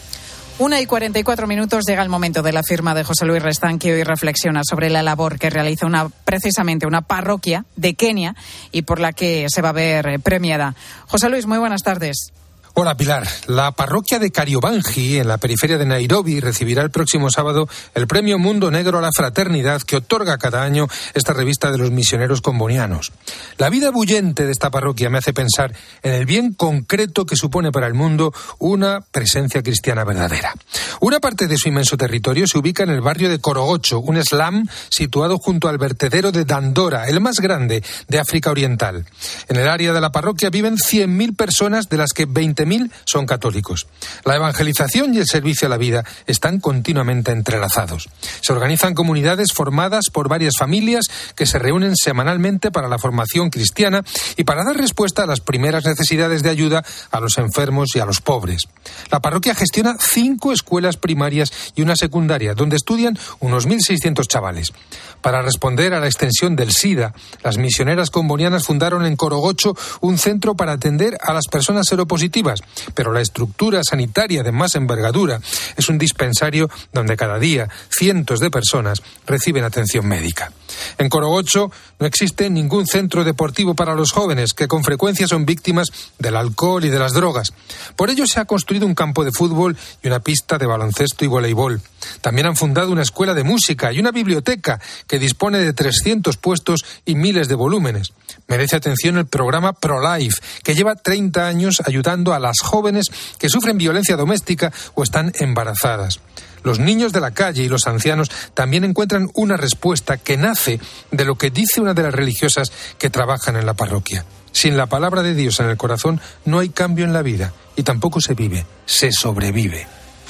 1:44 llega el momento de la firma de José Luis Restán, que hoy reflexiona sobre la labor que realiza precisamente una parroquia de Kenia y por la que se va a ver premiada. José Luis, muy buenas tardes. Hola Pilar, la parroquia de Kariobangi, en la periferia de Nairobi, recibirá el próximo sábado el Premio Mundo Negro a la Fraternidad que otorga cada año esta revista de los misioneros combonianos. La vida bullente de esta parroquia me hace pensar en el bien concreto que supone para el mundo una presencia cristiana verdadera. Una parte de su inmenso territorio se ubica en el barrio de Korogocho, un slum situado junto al vertedero de Dandora, el más grande de África Oriental. En el área de la parroquia viven 100.000 personas, de las que 20.000 son católicos. La evangelización y el servicio a la vida están continuamente entrelazados. Se organizan comunidades formadas por varias familias que se reúnen semanalmente para la formación cristiana y para dar respuesta a las primeras necesidades de ayuda a los enfermos y a los pobres. La parroquia gestiona 5 escuelas primarias y una secundaria, donde estudian unos 1.600 chavales. Para responder a la extensión del SIDA, las misioneras combonianas fundaron en Korogocho un centro para atender a las personas seropositivas, pero la estructura sanitaria de más envergadura es un dispensario donde cada día cientos de personas reciben atención médica. En Korogocho no existe ningún centro deportivo para los jóvenes, que con frecuencia son víctimas del alcohol y de las drogas. Por ello se ha construido un campo de fútbol y una pista de baloncesto y voleibol. También han fundado una escuela de música y una biblioteca que dispone de 300 puestos y miles de volúmenes. Merece atención el programa Pro-Life, que lleva 30 años ayudando a las jóvenes que sufren violencia doméstica o están embarazadas. Los niños de la calle y los ancianos también encuentran una respuesta que nace de lo que dice una de las religiosas que trabajan en la parroquia. Sin la palabra de Dios en el corazón no hay cambio en la vida y tampoco se vive, se sobrevive.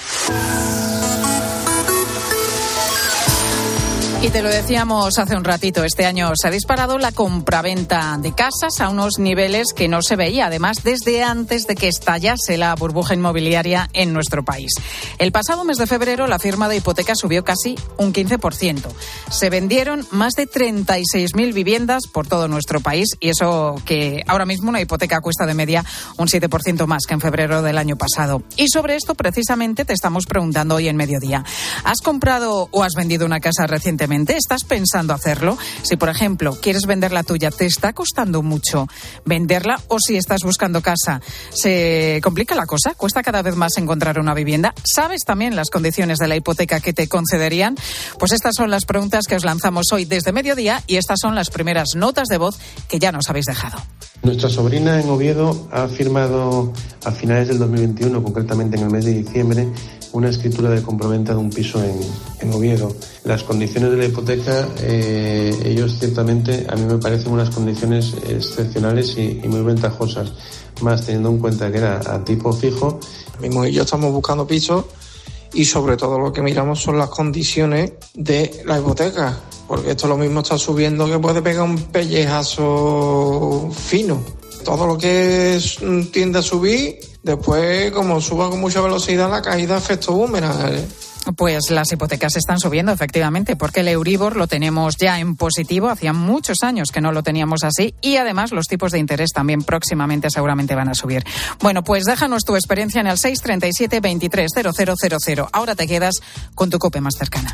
Y te lo decíamos hace un ratito, este año se ha disparado la compraventa de casas a unos niveles que no se veía, además, desde antes de que estallase la burbuja inmobiliaria en nuestro país. El pasado mes de febrero la firma de hipotecas subió casi un 15%. Se vendieron más de 36.000 viviendas por todo nuestro país, y eso que ahora mismo una hipoteca cuesta de media un 7% más que en febrero del año pasado. Y sobre esto precisamente te estamos preguntando hoy en Mediodía. ¿Has comprado o has vendido una casa recientemente? ¿Estás pensando hacerlo? Si, por ejemplo, quieres vender la tuya, ¿te está costando mucho venderla? O si estás buscando casa, ¿se complica la cosa? ¿Cuesta cada vez más encontrar una vivienda? ¿Sabes también las condiciones de la hipoteca que te concederían? Pues estas son las preguntas que os lanzamos hoy desde Mediodía, y estas son las primeras notas de voz que ya nos habéis dejado. Nuestra sobrina en Oviedo ha firmado a finales del 2021, concretamente en el mes de diciembre, una escritura de compraventa de un piso en Oviedo. Las condiciones de la hipoteca, ellos ciertamente a mí me parecen unas condiciones excepcionales y muy ventajosas, más teniendo en cuenta que era a tipo fijo. Mi mujer y yo estamos buscando pisos y sobre todo lo que miramos son las condiciones de la hipoteca, porque esto lo mismo está subiendo que puede pegar un pellejazo fino. Todo lo que tiende a subir, después como suba con mucha velocidad la caída efecto boomerang. Pues las hipotecas están subiendo, efectivamente, porque el Euribor lo tenemos ya en positivo. Hacía muchos años que no lo teníamos así, y además los tipos de interés también próximamente seguramente van a subir. Bueno, pues déjanos tu experiencia en el 637 23 0000. Ahora te quedas con tu COPE más cercana.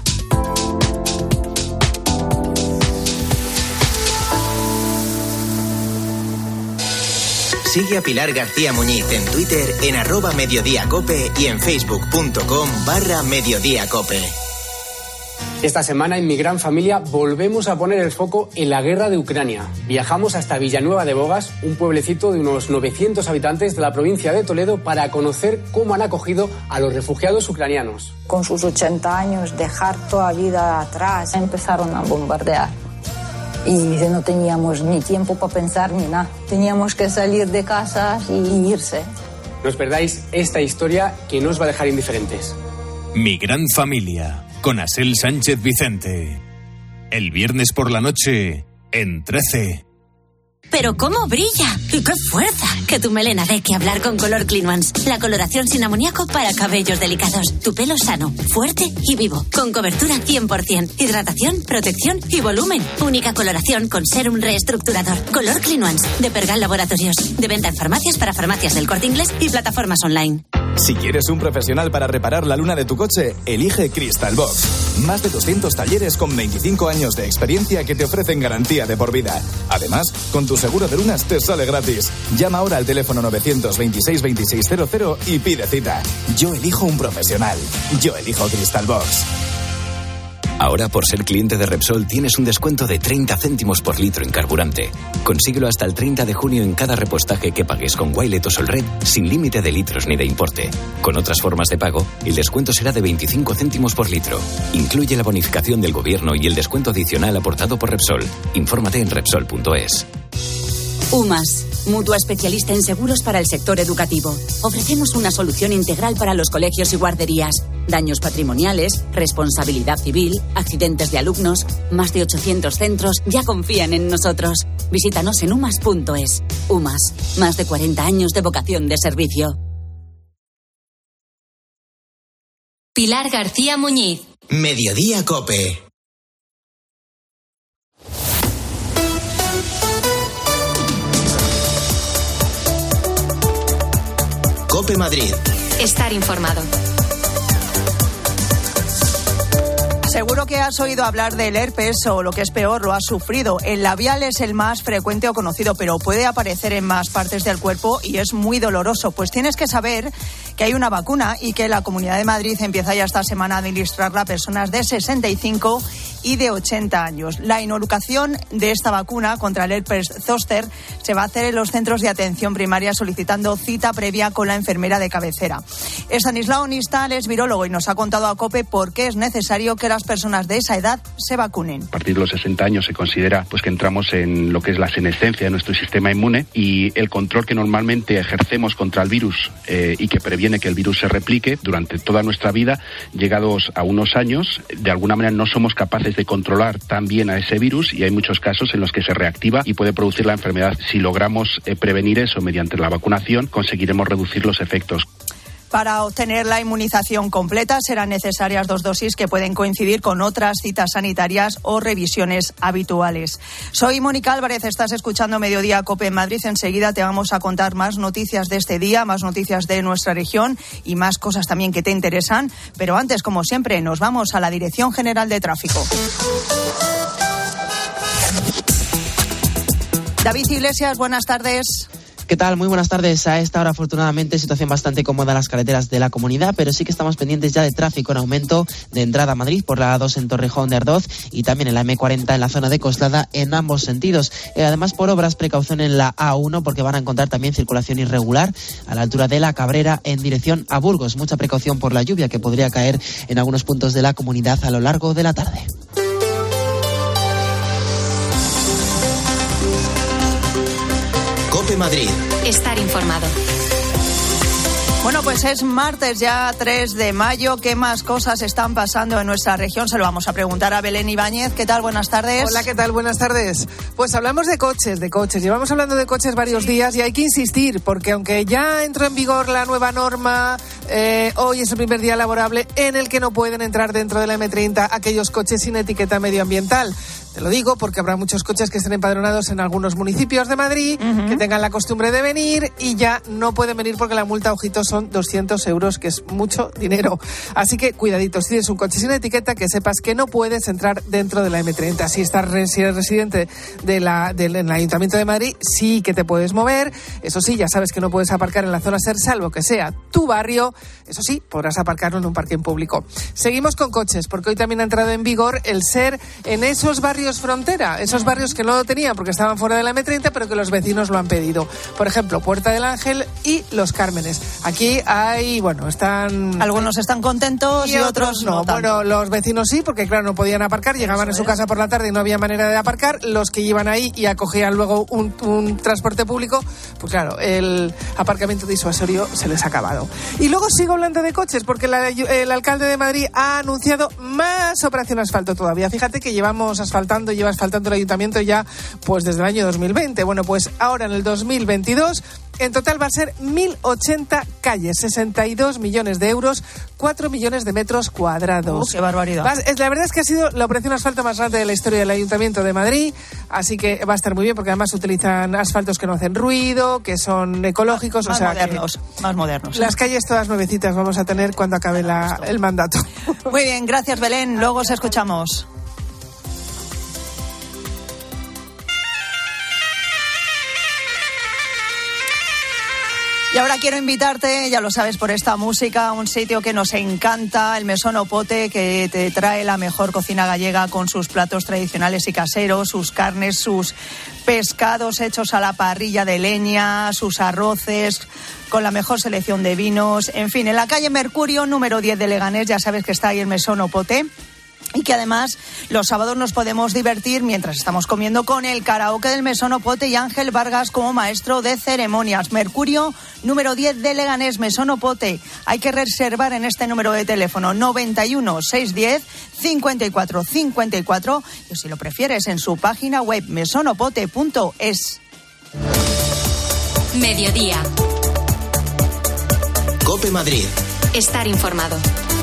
Sigue a Pilar García Muñiz en Twitter en @mediodíacope y en facebook.com/mediodíacope. Esta semana en Mi Gran Familia volvemos a poner el foco en la guerra de Ucrania. Viajamos hasta Villanueva de Bogas, un pueblecito de unos 900 habitantes de la provincia de Toledo, para conocer cómo han acogido a los refugiados ucranianos. Con sus 80 años, dejar toda vida atrás, empezaron a bombardear. y no teníamos ni tiempo para pensar ni nada. Teníamos que salir de casa y irse. No os perdáis esta historia que no os va a dejar indiferentes. Mi gran familia, con Aseel Sánchez Vicente. El viernes por la noche, en 13. ¡Pero cómo brilla! ¡Y qué fuerza! Que tu melena dé que hablar con Color Clean Ones. La coloración sin amoníaco para cabellos delicados. Tu pelo sano, fuerte y vivo. Con cobertura 100%. Hidratación, protección y volumen. Única coloración con sérum reestructurador. Color Clean Ones. De Pergal Laboratorios. De venta en farmacias para farmacias del Corte Inglés y plataformas online. Si quieres un profesional para reparar la luna de tu coche, elige Crystal Box. Más de 200 talleres con 25 años de experiencia que te ofrecen garantía de por vida. Además, con tu seguro de lunas te sale gratis. Llama ahora al teléfono 926 2600 y pide cita. Yo elijo un profesional. Yo elijo Crystal Box. Ahora, por ser cliente de Repsol, tienes un descuento de 30 céntimos por litro en carburante. Consíguelo hasta el 30 de junio en cada repostaje que pagues con Wilet o Solred, sin límite de litros ni de importe. Con otras formas de pago, el descuento será de 25 céntimos por litro. Incluye la bonificación del gobierno y el descuento adicional aportado por Repsol. Infórmate en Repsol.es. UMAS, mutua especialista en seguros para el sector educativo. Ofrecemos una solución integral para los colegios y guarderías. Daños patrimoniales, responsabilidad civil, accidentes de alumnos. Más de 800 centros ya confían en nosotros. Visítanos en umas.es. UMAS, más de 40 años de vocación de servicio. Pilar García Muñiz. Mediodía COPE. COPE Madrid. Estar informado. Seguro que has oído hablar del herpes o, lo que es peor, lo has sufrido. El labial es el más frecuente o conocido, pero puede aparecer en más partes del cuerpo y es muy doloroso. Pues tienes que saber que hay una vacuna y que la Comunidad de Madrid empieza ya esta semana a administrarla a personas de 65 y de 80 años. La inoculación de esta vacuna contra el herpes zóster se va a hacer en los centros de atención primaria solicitando cita previa con la enfermera de cabecera. Estanislao Nistal es virólogo y nos ha contado a COPE por qué es necesario que las personas de esa edad se vacunen. A partir de los 60 años se considera que entramos en lo que es la senescencia de nuestro sistema inmune y el control que normalmente ejercemos contra el virus y que previene que el virus se replique durante toda nuestra vida, llegados a unos años, de alguna manera no somos capaces de controlar tan bien a ese virus y hay muchos casos en los que se reactiva y puede producir la enfermedad. Si logramos prevenir eso mediante la vacunación, conseguiremos reducir los efectos. Para obtener la inmunización completa serán necesarias 2 dosis que pueden coincidir con otras citas sanitarias o revisiones habituales. Soy Mónica Álvarez, estás escuchando Mediodía COPE en Madrid. Enseguida te vamos a contar más noticias de este día, más noticias de nuestra región y más cosas también que te interesan. Pero antes, como siempre, nos vamos a la Dirección General de Tráfico. David Iglesias, buenas tardes. ¿Qué tal? Muy buenas tardes. A esta hora, afortunadamente, situación bastante cómoda en las carreteras de la comunidad, pero sí que estamos pendientes ya de tráfico en aumento de entrada a Madrid por la A2 en Torrejón de Ardoz y también en la M40 en la zona de Coslada en ambos sentidos. Además, por obras, precaución en la A1 porque van a encontrar también circulación irregular a la altura de la Cabrera en dirección a Burgos. Mucha precaución por la lluvia que podría caer en algunos puntos de la comunidad a lo largo de la tarde. COPE Madrid. Estar informado. Bueno, pues es martes ya 3 de mayo. ¿Qué más cosas están pasando en nuestra región? Se lo vamos a preguntar a Belén Ibáñez. ¿Qué tal? Buenas tardes. Hola, ¿qué tal? Buenas tardes. Pues hablamos de coches. Llevamos hablando de coches varios días y hay que insistir porque aunque ya entró en vigor la nueva norma, hoy es el primer día laborable en el que no pueden entrar dentro de la M30 aquellos coches sin etiqueta medioambiental. Te lo digo porque habrá muchos coches que estén empadronados en algunos municipios de Madrid, que tengan la costumbre de venir y ya no pueden venir porque la multa, ojito, son 200 euros, que es mucho dinero. Así que cuidadito, si tienes un coche sin etiqueta, que sepas que no puedes entrar dentro de la M30. Si eres residente del Ayuntamiento de Madrid, sí que te puedes mover. Eso sí, ya sabes que no puedes aparcar en la zona SER, salvo que sea tu barrio. Eso sí, podrás aparcarlo en un parking público. Seguimos con coches, porque hoy también ha entrado en vigor el SER en esos barrios barrios frontera, esos barrios que no lo tenían porque estaban fuera de la M30, pero que los vecinos lo han pedido. Por ejemplo, Puerta del Ángel y Los Cármenes. Aquí hay, están... Algunos están contentos y otros no tanto. Bueno, los vecinos sí, porque claro, no podían aparcar, llegaban a su casa por la tarde y no había manera de aparcar. Los que iban ahí y acogían luego un transporte público, pues claro, el aparcamiento disuasorio se les ha acabado. Y luego sigo hablando de coches, porque el alcalde de Madrid ha anunciado más operación asfalto todavía. Fíjate que lleva asfaltando el ayuntamiento ya pues desde el año 2020. Bueno, pues ahora en el 2022 en total va a ser 1.080 calles, 62 millones de euros, 4 millones de metros cuadrados. ¡Qué barbaridad! La verdad es que ha sido la operación asfalto más grande de la historia del Ayuntamiento de Madrid, así que va a estar muy bien porque además utilizan asfaltos que no hacen ruido, que son ecológicos. Más modernos. Las calles todas nuevecitas vamos a tener cuando acabe el mandato. Muy bien, gracias Belén, luego os escuchamos. Y ahora quiero invitarte, ya lo sabes, por esta música, a un sitio que nos encanta, el Mesón Opote, que te trae la mejor cocina gallega con sus platos tradicionales y caseros, sus carnes, sus pescados hechos a la parrilla de leña, sus arroces, con la mejor selección de vinos. En fin, en la calle Mercurio, número 10 de Leganés, ya sabes que está ahí el Mesón Opote. Y que además los sábados nos podemos divertir mientras estamos comiendo con el karaoke del Mesón Opote y Ángel Vargas como maestro de ceremonias. Mercurio, número 10 de Leganés, Mesón Opote. Hay que reservar en este número de teléfono 91 610 54 54 y si lo prefieres en su página web mesonopote.es. Mediodía. COPE Madrid. Estar informado.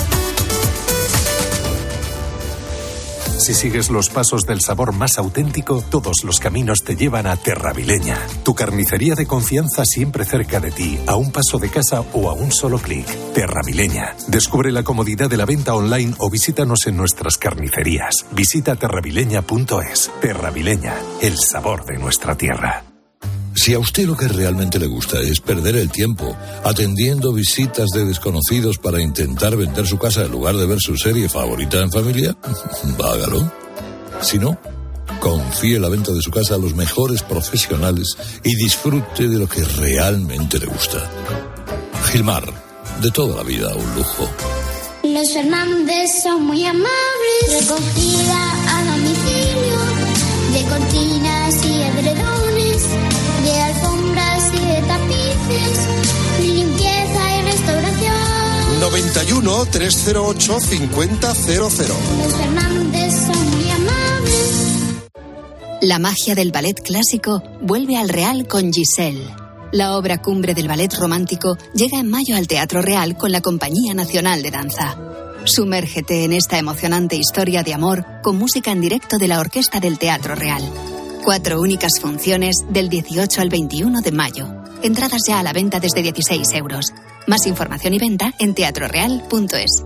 Si sigues los pasos del sabor más auténtico, todos los caminos te llevan a Terravileña. Tu carnicería de confianza siempre cerca de ti, a un paso de casa o a un solo clic. Terravileña. Descubre la comodidad de la venta online o visítanos en nuestras carnicerías. Visita terravileña.es. Terravileña, el sabor de nuestra tierra. Si a usted lo que realmente le gusta es perder el tiempo atendiendo visitas de desconocidos para intentar vender su casa en lugar de ver su serie favorita en familia, hágalo. Si no, confíe la venta de su casa a los mejores profesionales y disfrute de lo que realmente le gusta. Gilmar, de toda la vida un lujo. Los Fernández son muy amables, recogida a domicilio, de cortinas y edredones, de alfombras y de tapices, limpieza y restauración. 91 308 5000. Los Fernández son muy amables. La magia del ballet clásico vuelve al Real con Giselle. La obra cumbre del ballet romántico llega en mayo al Teatro Real con la Compañía Nacional de Danza. Sumérgete en esta emocionante historia de amor con música en directo de la Orquesta del Teatro Real. 4 únicas funciones del 18 al 21 de mayo. Entradas ya a la venta desde 16 euros. Más información y venta en teatroreal.es.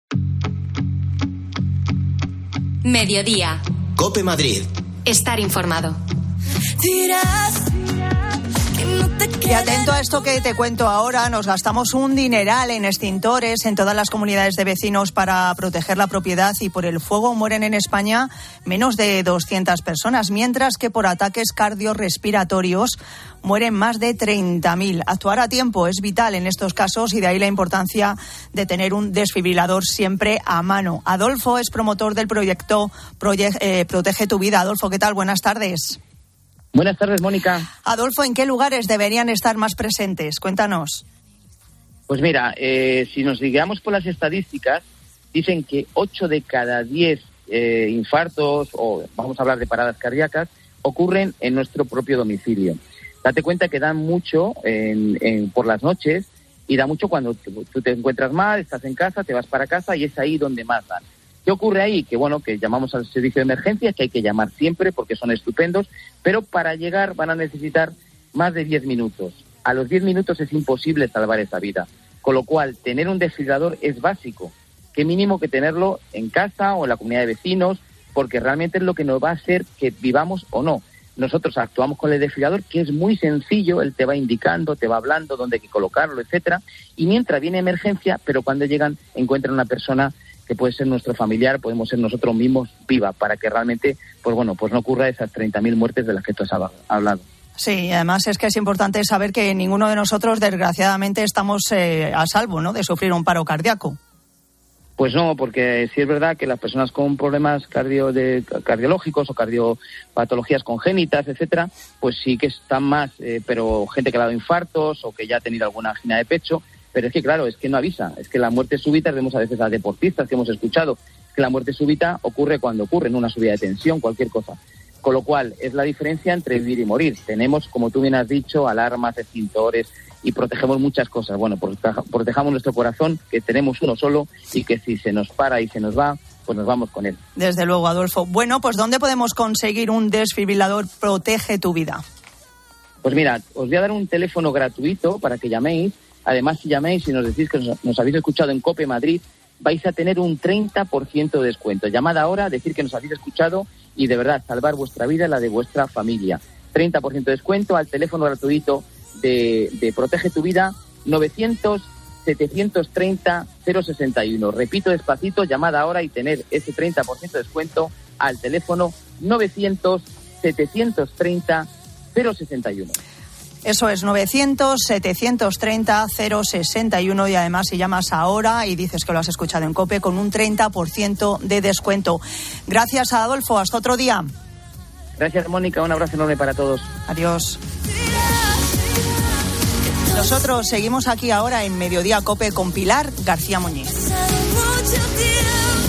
Mediodía. COPE Madrid. Estar informado. Y atento a esto que te cuento ahora, nos gastamos un dineral en extintores en todas las comunidades de vecinos para proteger la propiedad y por el fuego mueren en España menos de 200 personas, mientras que por ataques cardiorrespiratorios mueren más de 30.000. Actuar a tiempo es vital en estos casos y de ahí la importancia de tener un desfibrilador siempre a mano. Adolfo es promotor del proyecto Protege tu Vida. Adolfo, ¿qué tal? Buenas tardes. Buenas tardes, Mónica. Adolfo, ¿en qué lugares deberían estar más presentes? Cuéntanos. Pues mira, si nos guiamos por las estadísticas, dicen que 8 de cada 10 infartos, o vamos a hablar de paradas cardíacas, ocurren en nuestro propio domicilio. Date cuenta que dan mucho por las noches y da mucho cuando tú te encuentras mal, estás en casa, te vas para casa y es ahí donde más dan. ¿Qué ocurre ahí? Que bueno, que llamamos al servicio de emergencia, que hay que llamar siempre porque son estupendos, pero para llegar van a necesitar más de 10 minutos. A los 10 minutos es imposible salvar esa vida. Con lo cual, tener un desfibrilador es básico. Qué mínimo que tenerlo en casa o en la comunidad de vecinos, porque realmente es lo que nos va a hacer que vivamos o no. Nosotros actuamos con el desfibrilador, que es muy sencillo, él te va indicando, te va hablando dónde hay que colocarlo, etcétera, y mientras viene emergencia, pero cuando llegan encuentran una persona que puede ser nuestro familiar, podemos ser nosotros mismos, viva, para que realmente, pues no ocurra esas 30.000 muertes de las que tú has hablado. Sí, además es que es importante saber que ninguno de nosotros, desgraciadamente, estamos a salvo, ¿no?, de sufrir un paro cardíaco. Pues no, porque sí es verdad que las personas con problemas cardiológicos o cardiopatologías congénitas, etcétera, pues sí que están más, pero gente que ha dado infartos o que ya ha tenido alguna angina de pecho, pero es que claro, es que no avisa, es que la muerte súbita, vemos a veces a deportistas que hemos escuchado, que la muerte súbita ocurre cuando ocurre, en una subida de tensión, cualquier cosa. Con lo cual, es la diferencia entre vivir y morir. Tenemos, como tú bien has dicho, alarmas, extintores y protegemos muchas cosas. Bueno, protejamos nuestro corazón, que tenemos uno solo y que si se nos para y se nos va, pues nos vamos con él. Desde luego, Adolfo. Bueno, pues ¿dónde podemos conseguir un desfibrilador Protege tu Vida? Pues mira, os voy a dar un teléfono gratuito para que llaméis. Además, si llaméis y nos decís que nos habéis escuchado en COPE Madrid, vais a tener un 30% de descuento. Llamad ahora, decir que nos habéis escuchado y de verdad salvar vuestra vida y la de vuestra familia. 30% de descuento al teléfono gratuito de Protege tu Vida, 900-730-061. Repito despacito, llamad ahora y tener ese 30% de descuento al teléfono 900-730-061. Eso es 900-730-061 y además si llamas ahora y dices que lo has escuchado en COPE con un 30% de descuento. Gracias a Adolfo, hasta otro día. Gracias, Mónica, un abrazo enorme para todos. Adiós. Nosotros seguimos aquí ahora en Mediodía COPE con Pilar García Muñiz.